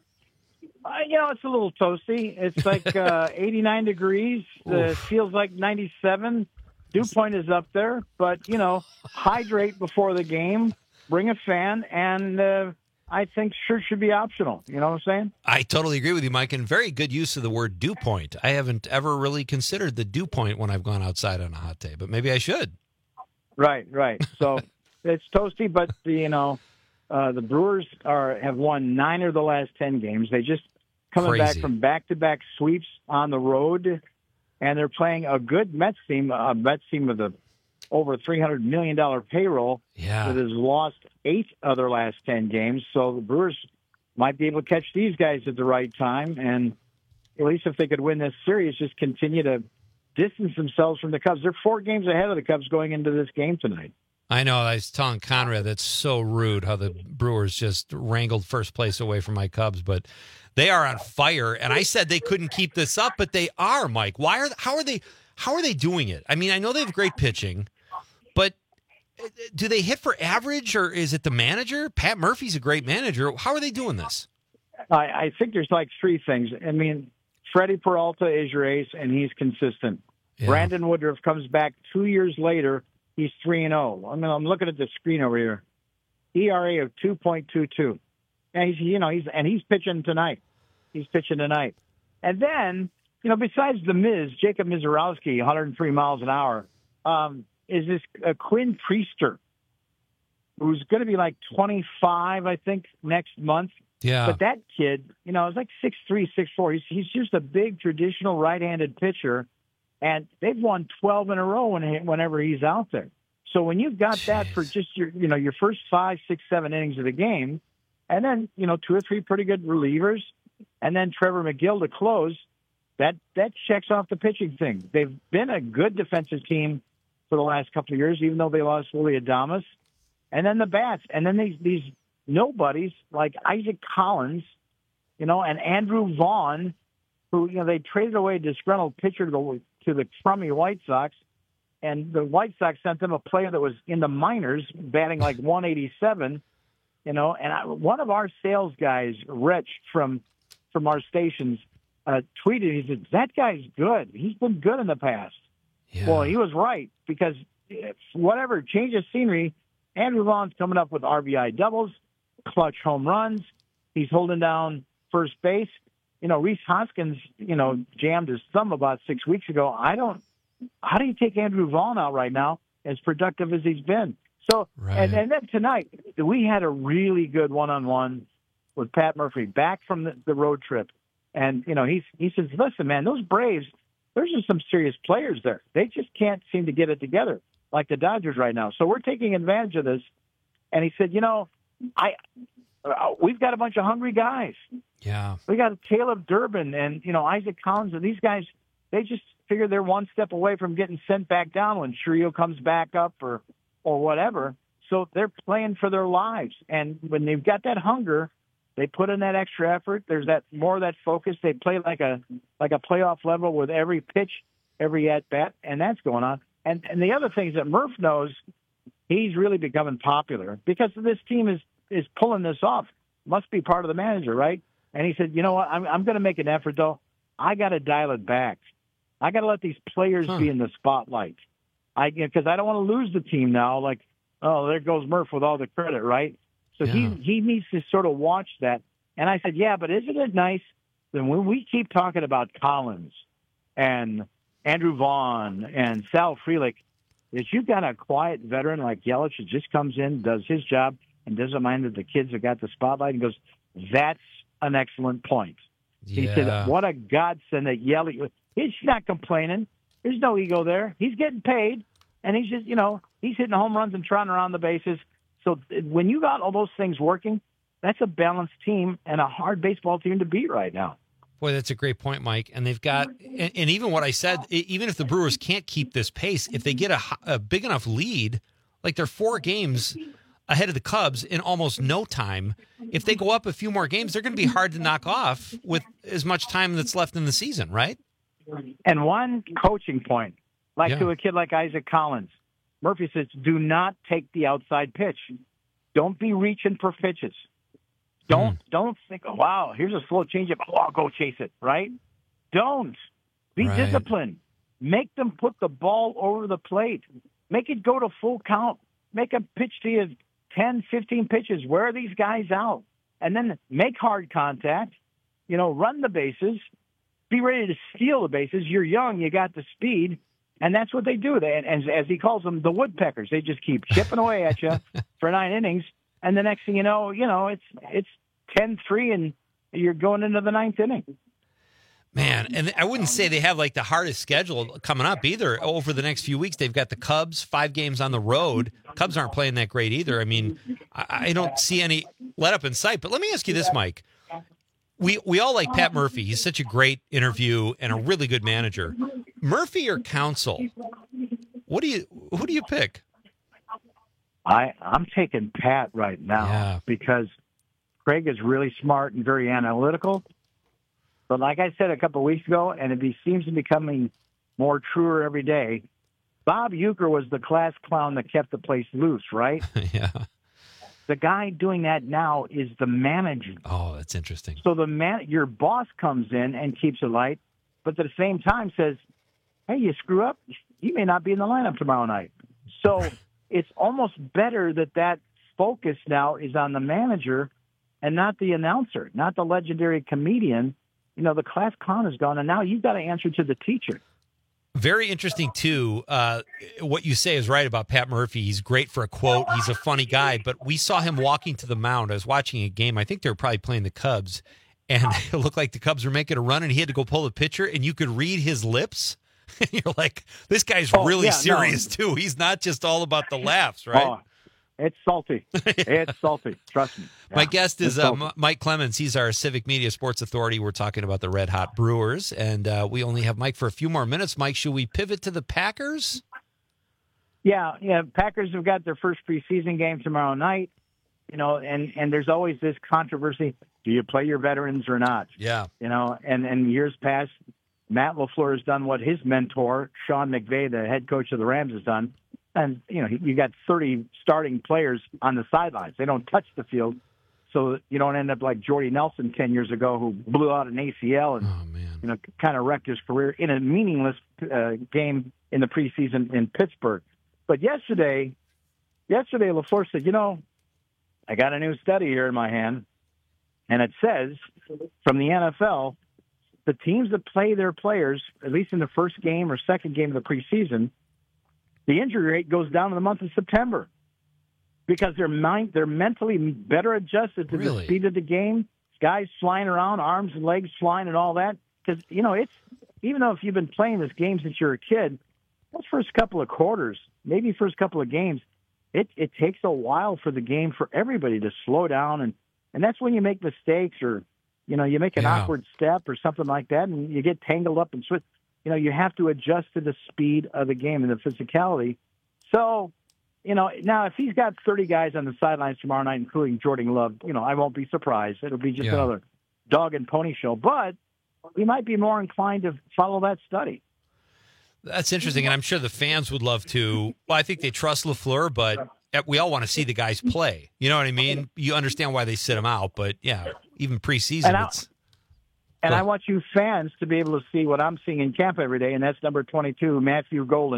Uh, you know, it's a little toasty. It's like uh, eighty-nine degrees. It uh, feels like ninety-seven. Dew point is up there. But, you know, hydrate before the game. Bring a fan. And uh, I think shirts should be optional. You know what I'm saying? I totally agree with you, Mike. And very good use of the word dew point. I haven't ever really considered the dew point when I've gone outside on a hot day. But maybe I should. Right, right. So it's toasty. But, the, you know, uh, the Brewers are have won nine of the last ten games. They just coming Crazy. back from back-to-back sweeps on the road, and they're playing a good Mets team, a Mets team with a over three hundred million dollars payroll yeah. that has lost eight of their last ten games. So the Brewers might be able to catch these guys at the right time, and at least if they could win this series, just continue to distance themselves from the Cubs. They're four games ahead of the Cubs going into this game tonight. I know. I was telling Conrad that's so rude how the Brewers just wrangled first place away from my Cubs, but they are on fire. And I said they couldn't keep this up, but they are, Mike. Why are how are they how are they doing it? I mean, I know they have great pitching, but do they hit for average, or is it the manager? Pat Murphy's a great manager. How are they doing this? I, I think there's like three things. I mean, Freddie Peralta is your ace, and he's consistent. Yeah. Brandon Woodruff comes back two years later. He's three and zero. I mean, I'm looking at the screen over here. E R A of two point two two, and he's you know he's and he's pitching tonight. He's pitching tonight, and then you know besides the Miz, Jacob Mizorowski, one hundred three miles an hour, um, is this uh, Quinn Priester, who's going to be like twenty-five, I think, next month. Yeah. But that kid, you know, is like six three, six four. He's he's just a big traditional right-handed pitcher. And they've won twelve in a row when, whenever he's out there. So when you've got Jeez. that for just your, you know, your first five, six, seven innings of the game, and then, you know, two or three pretty good relievers, and then Trevor McGill to close, that, that checks off the pitching thing. They've been a good defensive team for the last couple of years, even though they lost Willie Adames. And then the bats. And then these, these nobodies like Isaac Collins, you know, and Andrew Vaughn, who, you know, they traded away a disgruntled pitcher to the to the crummy White Sox, and the White Sox sent them a player that was in the minors, batting like one eighty-seven, you know, and I, one of our sales guys, Rich, from from our stations, uh, tweeted, he said, that guy's good. He's been good in the past. Yeah. Well, he was right, because whatever, change of scenery, Andrew Vaughn's coming up with R B I doubles, clutch home runs. He's holding down first base. You know, Reese Hoskins, you know, jammed his thumb about six weeks ago. I don't, how do you take Andrew Vaughn out right now, as productive as he's been? So, right. and, and then tonight, we had a really good one-on-one with Pat Murphy back from the, the road trip. And, you know, he's, he says, listen, man, those Braves, there's just some serious players there. They just can't seem to get it together like the Dodgers right now. So we're taking advantage of this. And he said, you know, I, uh, we've got a bunch of hungry guys. Yeah. We got Caleb Durbin and, you know, Isaac Collins, and these guys, they just figure they're one step away from getting sent back down when Trio comes back up or, or whatever. So they're playing for their lives. And when they've got that hunger, they put in that extra effort. There's that more of that focus. They play like a like a playoff level with every pitch, every at-bat, and that's going on. And and the other thing is that Murph knows he's really becoming popular because this team is, is pulling this off. Must be part of the manager, right? And he said, you know what, I'm, I'm going to make an effort, though. I got to dial it back. I got to let these players huh. be in the spotlight. I because I don't want to lose the team now. Like, oh, there goes Murph with all the credit, right? So Yeah. he he needs to sort of watch that. And I said, yeah, but isn't it nice that when we keep talking about Collins and Andrew Vaughn and Sal Frelick, that you've got a quiet veteran like Yelich who just comes in, does his job, and doesn't mind that the kids have got the spotlight, and goes, that's an excellent point. He Yeah. said, what a godsend that Yelich, he's not complaining. There's no ego there. He's getting paid, and he's just, you know, he's hitting home runs and trotting around the bases. So when you got all those things working, that's a balanced team and a hard baseball team to beat right now. Boy, that's a great point, Mike. And they've got, and, and even what I said, e- even if the Brewers can't keep this pace, if they get a, h- a big enough lead, like they're four games ahead of the Cubs in almost no time, if they go up a few more games, they're going to be hard to knock off with as much time that's left in the season, right? And one coaching point, like Yeah. to a kid like Isaac Collins, Murphy says, do not take the outside pitch. Don't be reaching for pitches. Don't don't think, oh, wow, here's a slow changeup. Oh, I'll go chase it, right? Don't. Be Right. disciplined. Make them put the ball over the plate. Make it go to full count. Make a pitch to you ten, fifteen pitches. Wear these guys out. And then make hard contact. You know, run the bases. Be ready to steal the bases. You're young. You got the speed. And that's what they do. They, and as he calls them, the woodpeckers. They just keep chipping away at you for nine innings. And the next thing you know, you know, it's it's ten three, and you're going into the ninth inning. Man, and I wouldn't say they have like the hardest schedule coming up either. Over the next few weeks, they've got the Cubs, five games on the road. Cubs aren't playing that great either. I mean, I, I don't see any let up in sight. But let me ask you this, Mike. We we all like Pat Murphy. He's such a great interview and a really good manager. Murphy or Counsell? What do you who do you pick? I I'm taking Pat right now Yeah. because Craig is really smart and very analytical. But like I said a couple of weeks ago, and it be, seems to be becoming more truer every day, Bob Uecker was the class clown that kept the place loose, right? Yeah. The guy doing that now is the manager. Oh, that's interesting. So the man, your boss comes in and keeps it light, but at the same time says, hey, you screw up, you may not be in the lineup tomorrow night. So it's almost better that that focus now is on the manager and not the announcer, not the legendary comedian. You know, the class clown is gone, and now you've got to answer to the teacher. Very interesting, too. Uh, what you say is right about Pat Murphy. He's great for a quote. He's a funny guy. But we saw him walking to the mound. I was watching a game. I think they were probably playing the Cubs. And it looked like the Cubs were making a run, and he had to go pull the pitcher. And you could read his lips. And you're like, this guy's Oh, really yeah, serious, too. He's not just all about the laughs, right? Oh, it's salty. It's salty. Trust me. My Yeah, guest is it's uh, salty. M- Mike Clemens. He's our Civic Media Sports Authority. We're talking about the Red Hot Brewers, and uh, we only have Mike for a few more minutes. Mike, should we pivot to the Packers? Yeah, yeah. Packers have got their first preseason game tomorrow night. You know, and, and there's always this controversy: do you play your veterans or not? Yeah. You know, and and years past, Matt LaFleur has done what his mentor Sean McVay, the head coach of the Rams, has done. And, you know, you got thirty starting players on the sidelines. They don't touch the field. So you don't end up like Jordy Nelson ten years ago, who blew out an A C L and, you know, kind of wrecked his career in a meaningless uh, game in the preseason in Pittsburgh. But yesterday, yesterday LaFleur said, you know, I got a new study here in my hand, and it says from the N F L, the teams that play their players, at least in the first game or second game of the preseason, the injury rate goes down in the month of September because they're mind, they're mentally better adjusted to Really? the speed of the game. Guys flying around, arms and legs flying and all that. Because, you know, it's even though if you've been playing this game since you're a kid, those first couple of quarters, maybe first couple of games, it, it takes a while for the game for everybody to slow down. And, and that's when you make mistakes or, you know, you make an Yeah. awkward step or something like that and you get tangled up and switch. You know, you have to adjust to the speed of the game and the physicality. So, you know, now if he's got thirty guys on the sidelines tomorrow night, including Jordan Love, you know, I won't be surprised. It'll be just Yeah. another dog and pony show. But we might be more inclined to follow that study. That's interesting, and I'm sure the fans would love to. Well, I think they trust LaFleur, but we all want to see the guys play. You know what I mean? You understand why they sit them out, but, yeah, even preseason, And I- it's... And I want you fans to be able to see what I'm seeing in camp every day, and that's number twenty-two, Matthew Golden,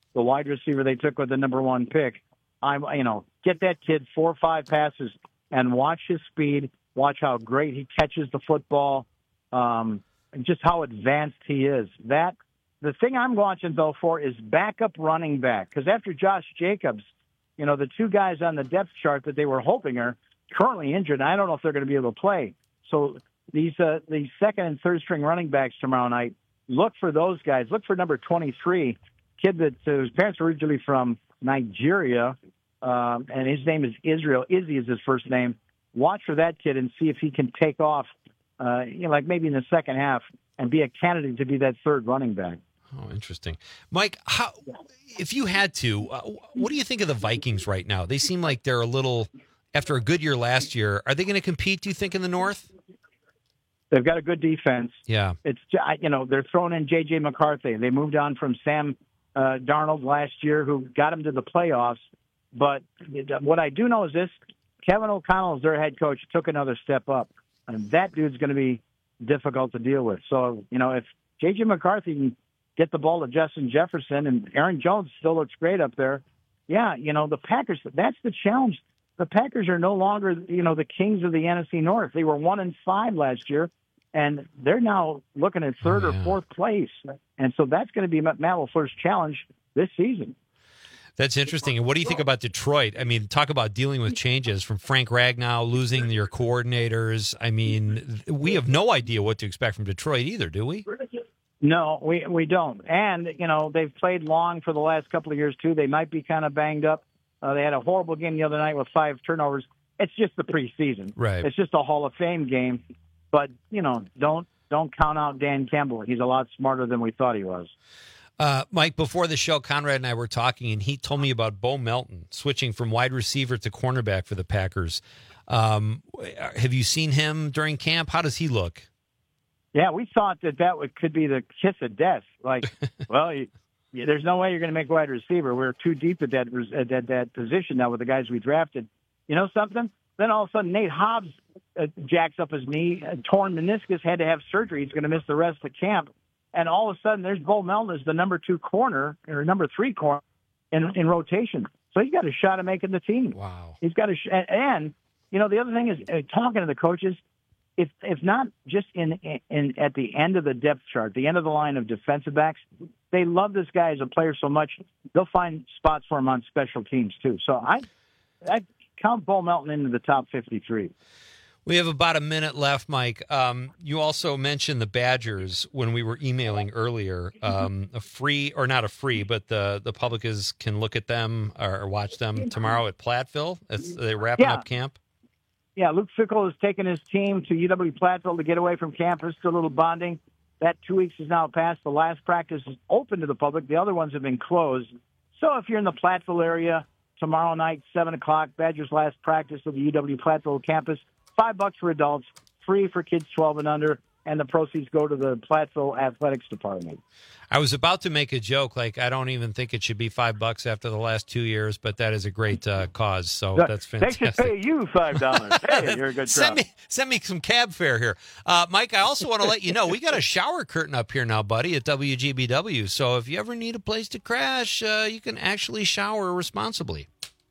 the wide receiver they took with the number one pick. I'm, you know, get that kid four or five passes and watch his speed, watch how great he catches the football, um, and just how advanced he is. That the thing I'm watching though for is backup running back, because after Josh Jacobs, you know, the two guys on the depth chart that they were hoping are currently injured. And I don't know if they're going to be able to play. So these uh, these second and third string running backs tomorrow night, look for those guys. Look for number twenty-three, kid that uh, whose parents are originally from Nigeria, um, and his name is Israel. Izzy is his first name. Watch for that kid and see if he can take off, uh, you know, like maybe in the second half and be a candidate to be that third running back. Oh, interesting. Mike, how, if you had to, uh, what do you think of the Vikings right now? They seem like they're a little, after a good year last year, are they going to compete, do you think, in the North? They've got a good defense. Yeah. It's, you know, they're throwing in J J McCarthy. They moved on from Sam uh, Darnold last year, who got them to the playoffs. But what I do know is this: Kevin O'Connell, as their head coach, took another step up. And that dude's going to be difficult to deal with. So, you know, if J J McCarthy can get the ball to Justin Jefferson, and Aaron Jones still looks great up there, yeah, you know, the Packers, that's the challenge. The Packers are no longer, you know, the kings of the N F C North. They were one and five last year, and they're now looking at third oh, yeah. or fourth place. And so that's going to be Matt LaFleur's challenge this season. That's interesting. And what do you think about Detroit? I mean, talk about dealing with changes from Frank Ragnow, losing your coordinators. I mean, we have no idea what to expect from Detroit either, do we? No, we we don't. And, you know, they've played long for the last couple of years, too. They might be kind of banged up. Uh, they had a horrible game the other night with five turnovers. It's just the preseason. Right. It's just a Hall of Fame game. But, you know, don't don't count out Dan Campbell. He's a lot smarter than we thought he was. Uh, Mike, before the show, Conrad and I were talking, and he told me about Bo Melton switching from wide receiver to cornerback for the Packers. Um, have you seen him during camp? How does he look? Yeah, we thought that that would, could be the kiss of death. Like, well, you, you, there's no way you're going to make wide receiver. We're too deep at that, at that that position now with the guys we drafted. You know something? Then all of a sudden, Nate Hobbs uh, jacks up his knee, uh, torn meniscus, had to have surgery. He's going to miss the rest of camp. And all of a sudden, there's Bo Melton as the number two corner or number three corner in, in rotation. So he's got a shot at making the team. Wow. He's got a sh- and, and you know the other thing is uh, talking to the coaches. If if not just in, in at the end of the depth chart, the end of the line of defensive backs, they love this guy as a player so much they'll find spots for him on special teams too. So I I count Bo Melton into the top fifty-three. We have about a minute left, Mike. Um, you also mentioned the Badgers when we were emailing earlier. Um, a free, or not a free, but the, the public is can look at them or watch them tomorrow at Platteville. As they're wrapping yeah. up camp. Yeah, Luke Fickell has taken his team to U W Platteville to get away from campus, to a little bonding. That two weeks is now passed. The last practice is open to the public. The other ones have been closed. So if you're in the Platteville area, tomorrow night, seven o'clock, Badgers' last practice of the U W Platteville campus. Five bucks for adults, free for kids twelve and under, and the proceeds go to the Platteville Athletics Department. I was about to make a joke, like I don't even think it should be five bucks after the last two years, but that is a great uh, cause, so that's fantastic. They should pay you five dollars. Hey, you're a good send job. me Send me some cab fare here. Uh, Mike, I also want to let you know, we got a shower curtain up here now, buddy, at W G B W, so if you ever need a place to crash, uh, you can actually shower responsibly.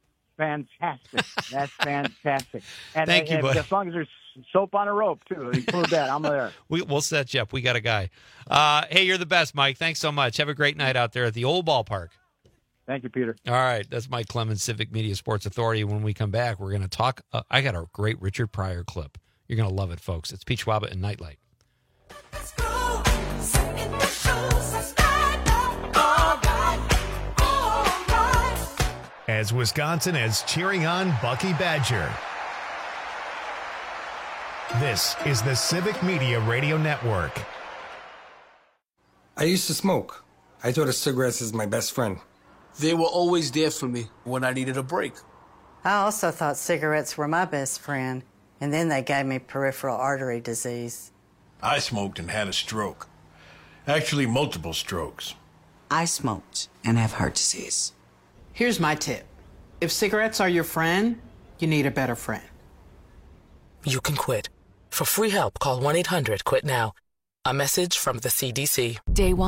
Fantastic. That's fantastic. And Thank uh, you, buddy. As long as there's soap on a rope, too. Include that. I'm there. we, we'll set you up. We got a guy. Uh, hey, you're the best, Mike. Thanks so much. Have a great night out there at the old ballpark. Thank you, Peter. All right. That's Mike Clemens, Civic Media Sports Authority. When we come back, we're going to talk. Uh, I got a great Richard Pryor clip. You're going to love it, folks. It's Peach Waba and Nightlight. Let's go. In the shoes, let's as Wisconsin is cheering on Bucky Badger. This is the Civic Media Radio Network. I used to smoke. I thought of cigarettes as my best friend. They were always there for me when I needed a break. I also thought cigarettes were my best friend, and then they gave me peripheral artery disease. I smoked and had a stroke. Actually, multiple strokes. I smoked and have heart disease. Here's my tip. If cigarettes are your friend, you need a better friend. You can quit. For free help, call one eight hundred quit now. A message from the C D C. Day one.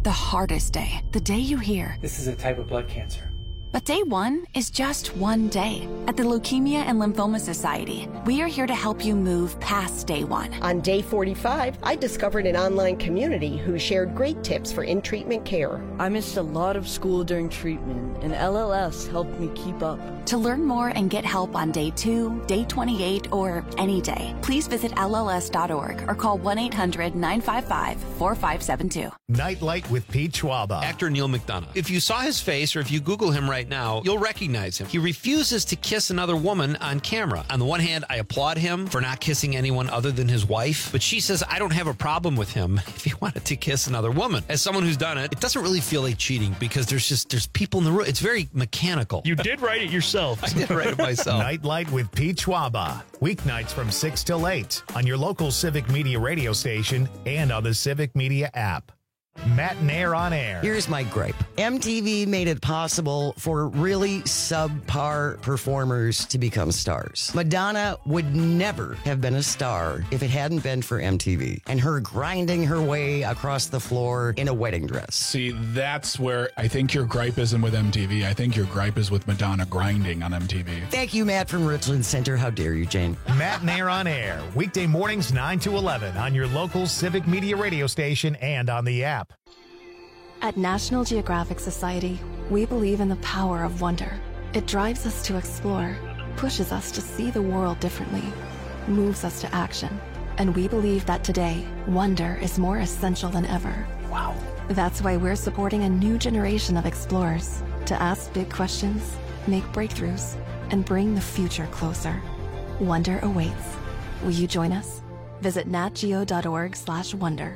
The hardest day, the day you hear, "This is a type of blood cancer." but day one is just one day. At the Leukemia and Lymphoma Society, we are here to help you move past day one. On day forty-five, I discovered an online community who shared great tips for in-treatment care. I missed a lot of school during treatment, and L L S helped me keep up. To learn more and get help on day two, day twenty-eight, or any day, please visit L L S dot org or call one eight hundred nine five five four five seven two. Nightlight with Pete Schwaba. Actor Neil McDonough. If you saw his face or if you Google him right now, you'll recognize him. He refuses to kiss another woman on camera. On the one hand, I applaud him for not kissing anyone other than his wife, but she says I don't have a problem with him if he wanted to kiss another woman. As someone who's done it, it doesn't really feel like cheating because there's just there's people in the room. It's very mechanical. You did write it yourself. I did write it myself. Nightlight with Pete Schwaba. Weeknights from six till eight on your local Civic Media radio station and on the Civic Media app. Matt Nair on air. Here's my gripe. M T V made it possible for really subpar performers to become stars. Madonna would never have been a star if it hadn't been for M T V and her grinding her way across the floor in a wedding dress. See, that's where I think your gripe isn't with M T V. I think your gripe is with Madonna grinding on M T V. Thank you, Matt from Richland Center. How dare you, Jane? Matt Nair on air. Weekday mornings nine to eleven on your local Civic Media radio station and on the app. At National Geographic Society, we believe in the power of wonder. It drives us to explore, pushes us to see the world differently, moves us to action. And we believe that today, wonder is more essential than ever. Wow. That's why we're supporting a new generation of explorers to ask big questions, make breakthroughs, and bring the future closer. Wonder awaits. Will you join us? Visit natgeo.org slash wonder.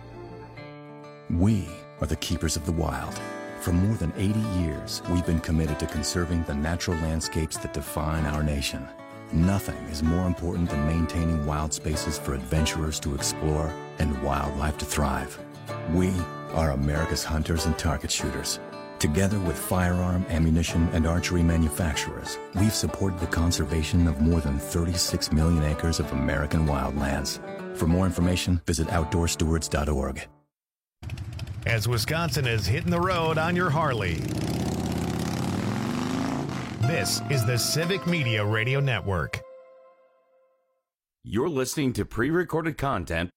We are the keepers of the wild. For more than eighty years, we've been committed to conserving the natural landscapes that define our nation. Nothing is more important than maintaining wild spaces for adventurers to explore and wildlife to thrive. We are America's hunters and target shooters. Together with firearm, ammunition, and archery manufacturers, we've supported the conservation of more than thirty-six million acres of American wildlands. For more information, visit outdoor stewards dot org. As Wisconsin is hitting the road on your Harley. This is the Civic Media Radio Network. You're listening to pre-recorded content.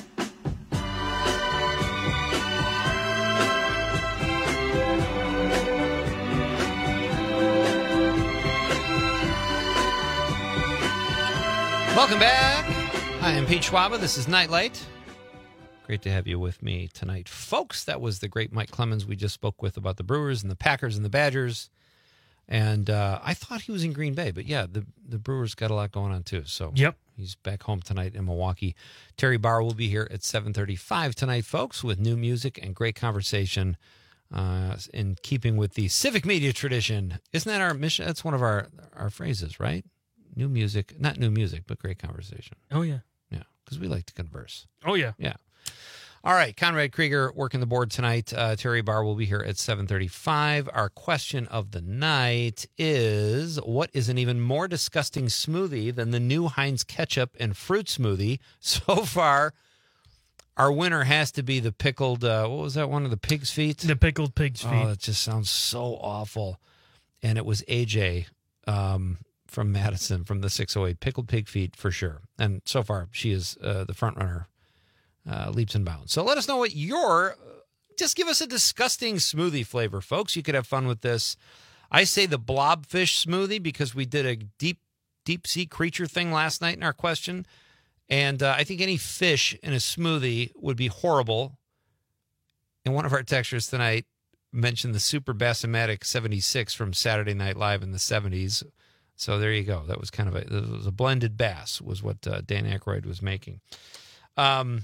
Welcome back. I am Pete Schwaba. This is Nightlight. Great to have you with me tonight. Folks, that was the great Mike Clemens we just spoke with about the Brewers and the Packers and the Badgers. And uh, I thought he was in Green Bay, but yeah, the, the Brewers got a lot going on too. So yep. He's back home tonight in Milwaukee. Terry Barr will be here at seven thirty-five tonight, folks, with new music and great conversation uh, in keeping with the Civic Media tradition. Isn't that our mission? That's one of our, our phrases, right? New music, not new music, but great conversation. Oh, yeah. Yeah, because we like to converse. Oh, yeah. Yeah. All right, Conrad Krieger working the board tonight. Uh, Terry Barr will be here at seven thirty-five. Our question of the night is, what is an even more disgusting smoothie than the new Heinz ketchup and fruit smoothie? So far, our winner has to be the pickled, uh, what was that one of the pig's feet? The pickled pig's feet. Oh, that just sounds so awful. And it was A J um, from Madison from the six oh eight. Pickled pig feet for sure. And so far, she is uh, the front runner. Uh, leaps and bounds. So let us know what your, just give us a disgusting smoothie flavor, folks. You could have fun with this. I say the blobfish smoothie because we did a deep, deep sea creature thing last night in our question. And uh, I think any fish in a smoothie would be horrible. And one of our texters tonight mentioned the Super Bassomatic seventy-six from Saturday Night Live in the seventies. So there you go. That was kind of a, it was a blended bass was what uh, Dan Aykroyd was making. Um,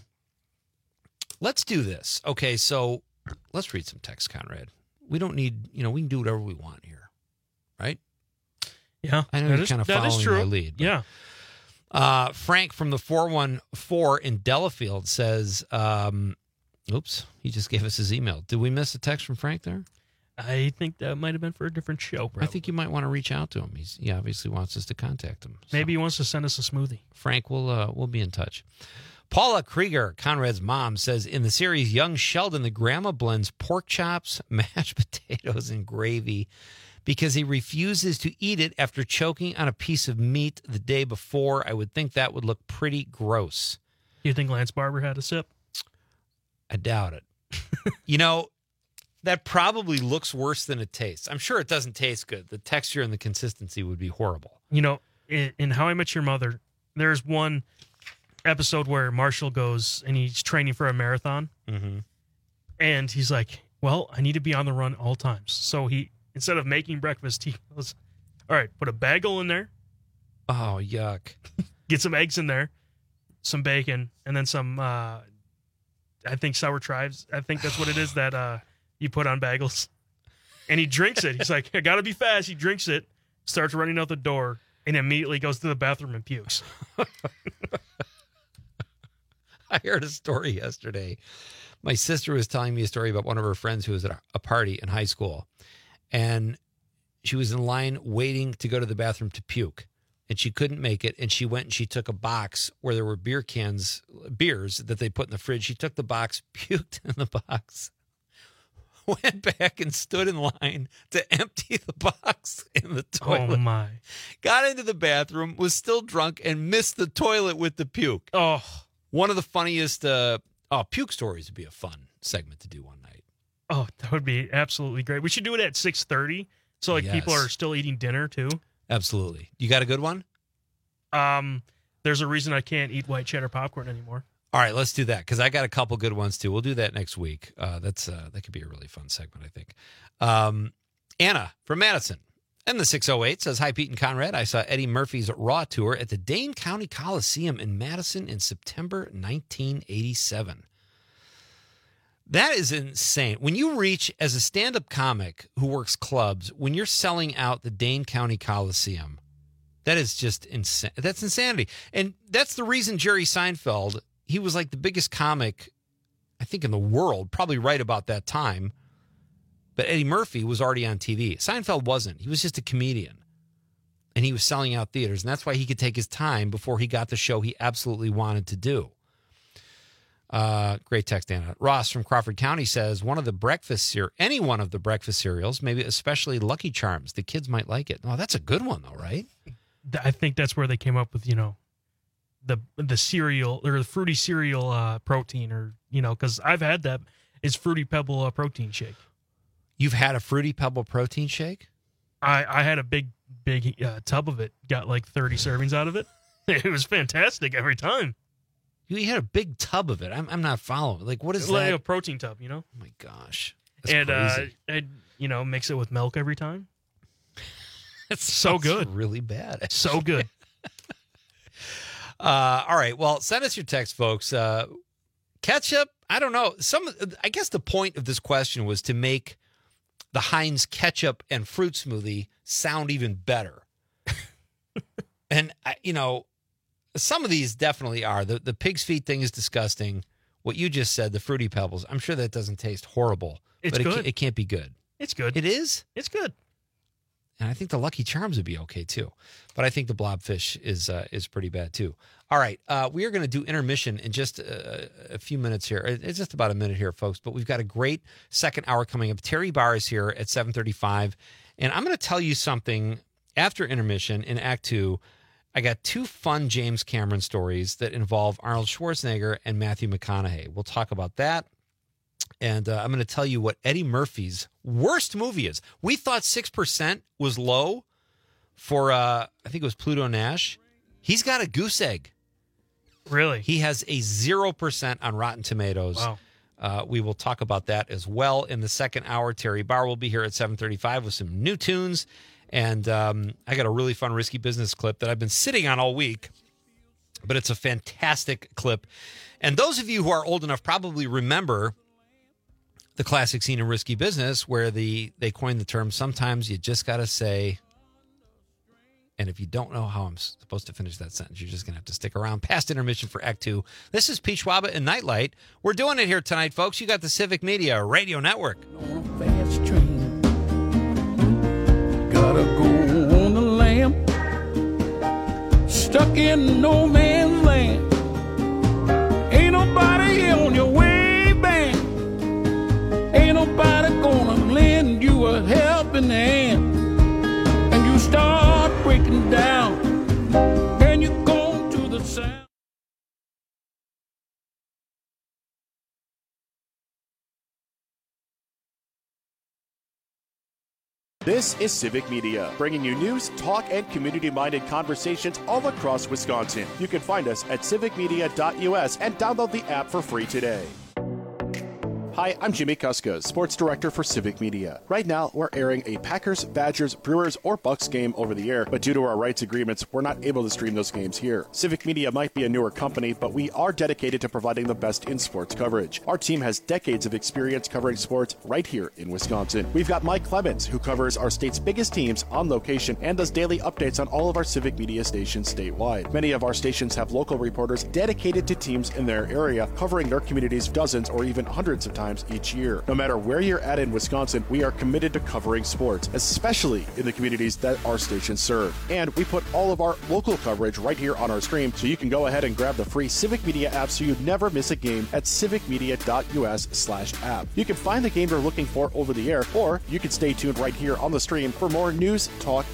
Let's do this. Okay, so let's read some text, Conrad. We don't need, you know, we can do whatever we want here, right? Yeah, I know that you're is, kind of that following is true. my lead. Yeah. Uh, Frank from the four one four in Delafield says, um, oops, he just gave us his email. Did we miss a text from Frank there? I think that might have been for a different show, probably. I think you might want to reach out to him. He's, he obviously wants us to contact him. So. Maybe he wants to send us a smoothie. Frank, we'll, uh, we'll be in touch. Paula Krieger, Conrad's mom, says in the series Young Sheldon, the grandma blends pork chops, mashed potatoes, and gravy because he refuses to eat it after choking on a piece of meat the day before. I would think that would look pretty gross. You think Lance Barber had a sip? I doubt it. You know, that probably looks worse than it tastes. I'm sure it doesn't taste good. The texture and the consistency would be horrible. You know, in, in How I Met Your Mother, there's one episode where Marshall goes and he's training for a marathon. Mm-hmm. And he's like, well, I need to be on the run all times. So he, instead of making breakfast, he goes, all right, put a bagel in there. Oh, yuck. Get some eggs in there, some bacon, and then some, uh, I think sour chives. I think that's what it is that uh, you put on bagels. And he drinks it. He's like, I got to be fast. He drinks it, starts running out the door, and immediately goes to the bathroom and pukes. I heard a story yesterday. My sister was telling me a story about one of her friends who was at a party in high school. And she was in line waiting to go to the bathroom to puke. And she couldn't make it. And she went and she took a box where there were beer cans, beers that they put in the fridge. She took the box, puked in the box, went back and stood in line to empty the box in the toilet. Oh, my. Got into the bathroom, was still drunk, and missed the toilet with the puke. Oh. One of the funniest, uh, oh, puke stories would be a fun segment to do one night. Oh, that would be absolutely great. We should do it at six thirty. So, like, Yes. people are still eating dinner, too. Absolutely. You got a good one? Um, there's a reason I can't eat white cheddar popcorn anymore. All right, let's do that because I got a couple good ones too. We'll do that next week. Uh, that's uh, that could be a really fun segment, I think. Um, Anna from Madison and the six oh eight says, hi, Pete and Conrad. I saw Eddie Murphy's Raw tour at the Dane County Coliseum in Madison in September nineteen eighty-seven. That is insane. When you reach, as a stand-up comic who works clubs, when you're selling out the Dane County Coliseum, that is just insane. That's insanity. And that's the reason Jerry Seinfeld, he was like the biggest comic, I think, in the world, probably right about that time. But Eddie Murphy was already on T V. Seinfeld wasn't. He was just a comedian. And he was selling out theaters. And that's why he could take his time before he got the show he absolutely wanted to do. Uh, great text, Anna. Ross from Crawford County says, one of the breakfast cere- any one of the breakfast cereals, maybe especially Lucky Charms. The kids might like it. Oh, that's a good one, though, right? I think that's where they came up with, you know, the the cereal or the fruity cereal uh, protein, or, you know, because I've had that. It's Fruity Pebble uh, protein shake. You've had a Fruity Pebble protein shake? I, I had a big, big uh, tub of it. Got like thirty servings out of it. It was fantastic every time. You had a big tub of it. I'm I'm not following. Like, what is like that? a protein tub, you know? Oh, my gosh. That's and, crazy. uh, I'd, you know, mix it with milk every time. It's so good. Really bad. Actually. So good. uh, all right. Well, send us your text, folks. Uh, ketchup, I don't know. Some, I guess the point of this question was to make the Heinz ketchup and fruit smoothie sound even better. And, I, you know, some of these definitely are. The, the pig's feet thing is disgusting. What you just said, the Fruity Pebbles, I'm sure that doesn't taste horrible. It's but it, good. can't, it can't be good. It's good. It is? It's good. And I think the Lucky Charms would be okay, too. But I think the Blobfish is uh, is pretty bad, too. All right. Uh, we are going to do intermission in just a, a few minutes here. It's just about a minute here, folks. But we've got a great second hour coming up. Terry Barr is here at seven thirty-five. And I'm going to tell you something after intermission in Act Two. I got two fun James Cameron stories that involve Arnold Schwarzenegger and Matthew McConaughey. We'll talk about that. And uh, I'm going to tell you what Eddie Murphy's worst movie is. We thought six percent was low for, uh, I think it was Pluto Nash. He's got a goose egg. Really? He has a zero percent on Rotten Tomatoes. Wow. Uh, we will talk about that as well in the second hour. Terry Barr will be here at seven thirty-five with some new tunes. And um, I got a really fun Risky Business clip that I've been sitting on all week. But it's a fantastic clip. And those of you who are old enough probably remember the classic scene in Risky Business where the they coined the term, sometimes you just got to say, and if you don't know how I'm supposed to finish that sentence, you're just going to have to stick around past intermission for Act Two. This is Pete Schwaba and Nightlight. We're doing it here tonight, folks. You got the Civic Media Radio Network. Fast train. Gotta go on the lamb. Stuck in no man's land. This is Civic Media, bringing you news, talk, and community-minded conversations all across Wisconsin. You can find us at civic media dot U S and download the app for free today. Hi, I'm Jimmy Kuska, Sports Director for Civic Media. Right now, we're airing a Packers, Badgers, Brewers, or Bucks game over the air, but due to our rights agreements, we're not able to stream those games here. Civic Media might be a newer company, but we are dedicated to providing the best in sports coverage. Our team has decades of experience covering sports right here in Wisconsin. We've got Mike Clemens, who covers our state's biggest teams on location and does daily updates on all of our Civic Media stations statewide. Many of our stations have local reporters dedicated to teams in their area, covering their communities dozens or even hundreds of times each year. No matter where you're at in Wisconsin, we are committed to covering sports, especially in the communities that our stations serve. And we put all of our local coverage right here on our stream, so you can go ahead and grab the free Civic Media app so you never miss a game at civic media dot U S slash app. You can find the game you're looking for over the air, or you can stay tuned right here on the stream for more news, talk,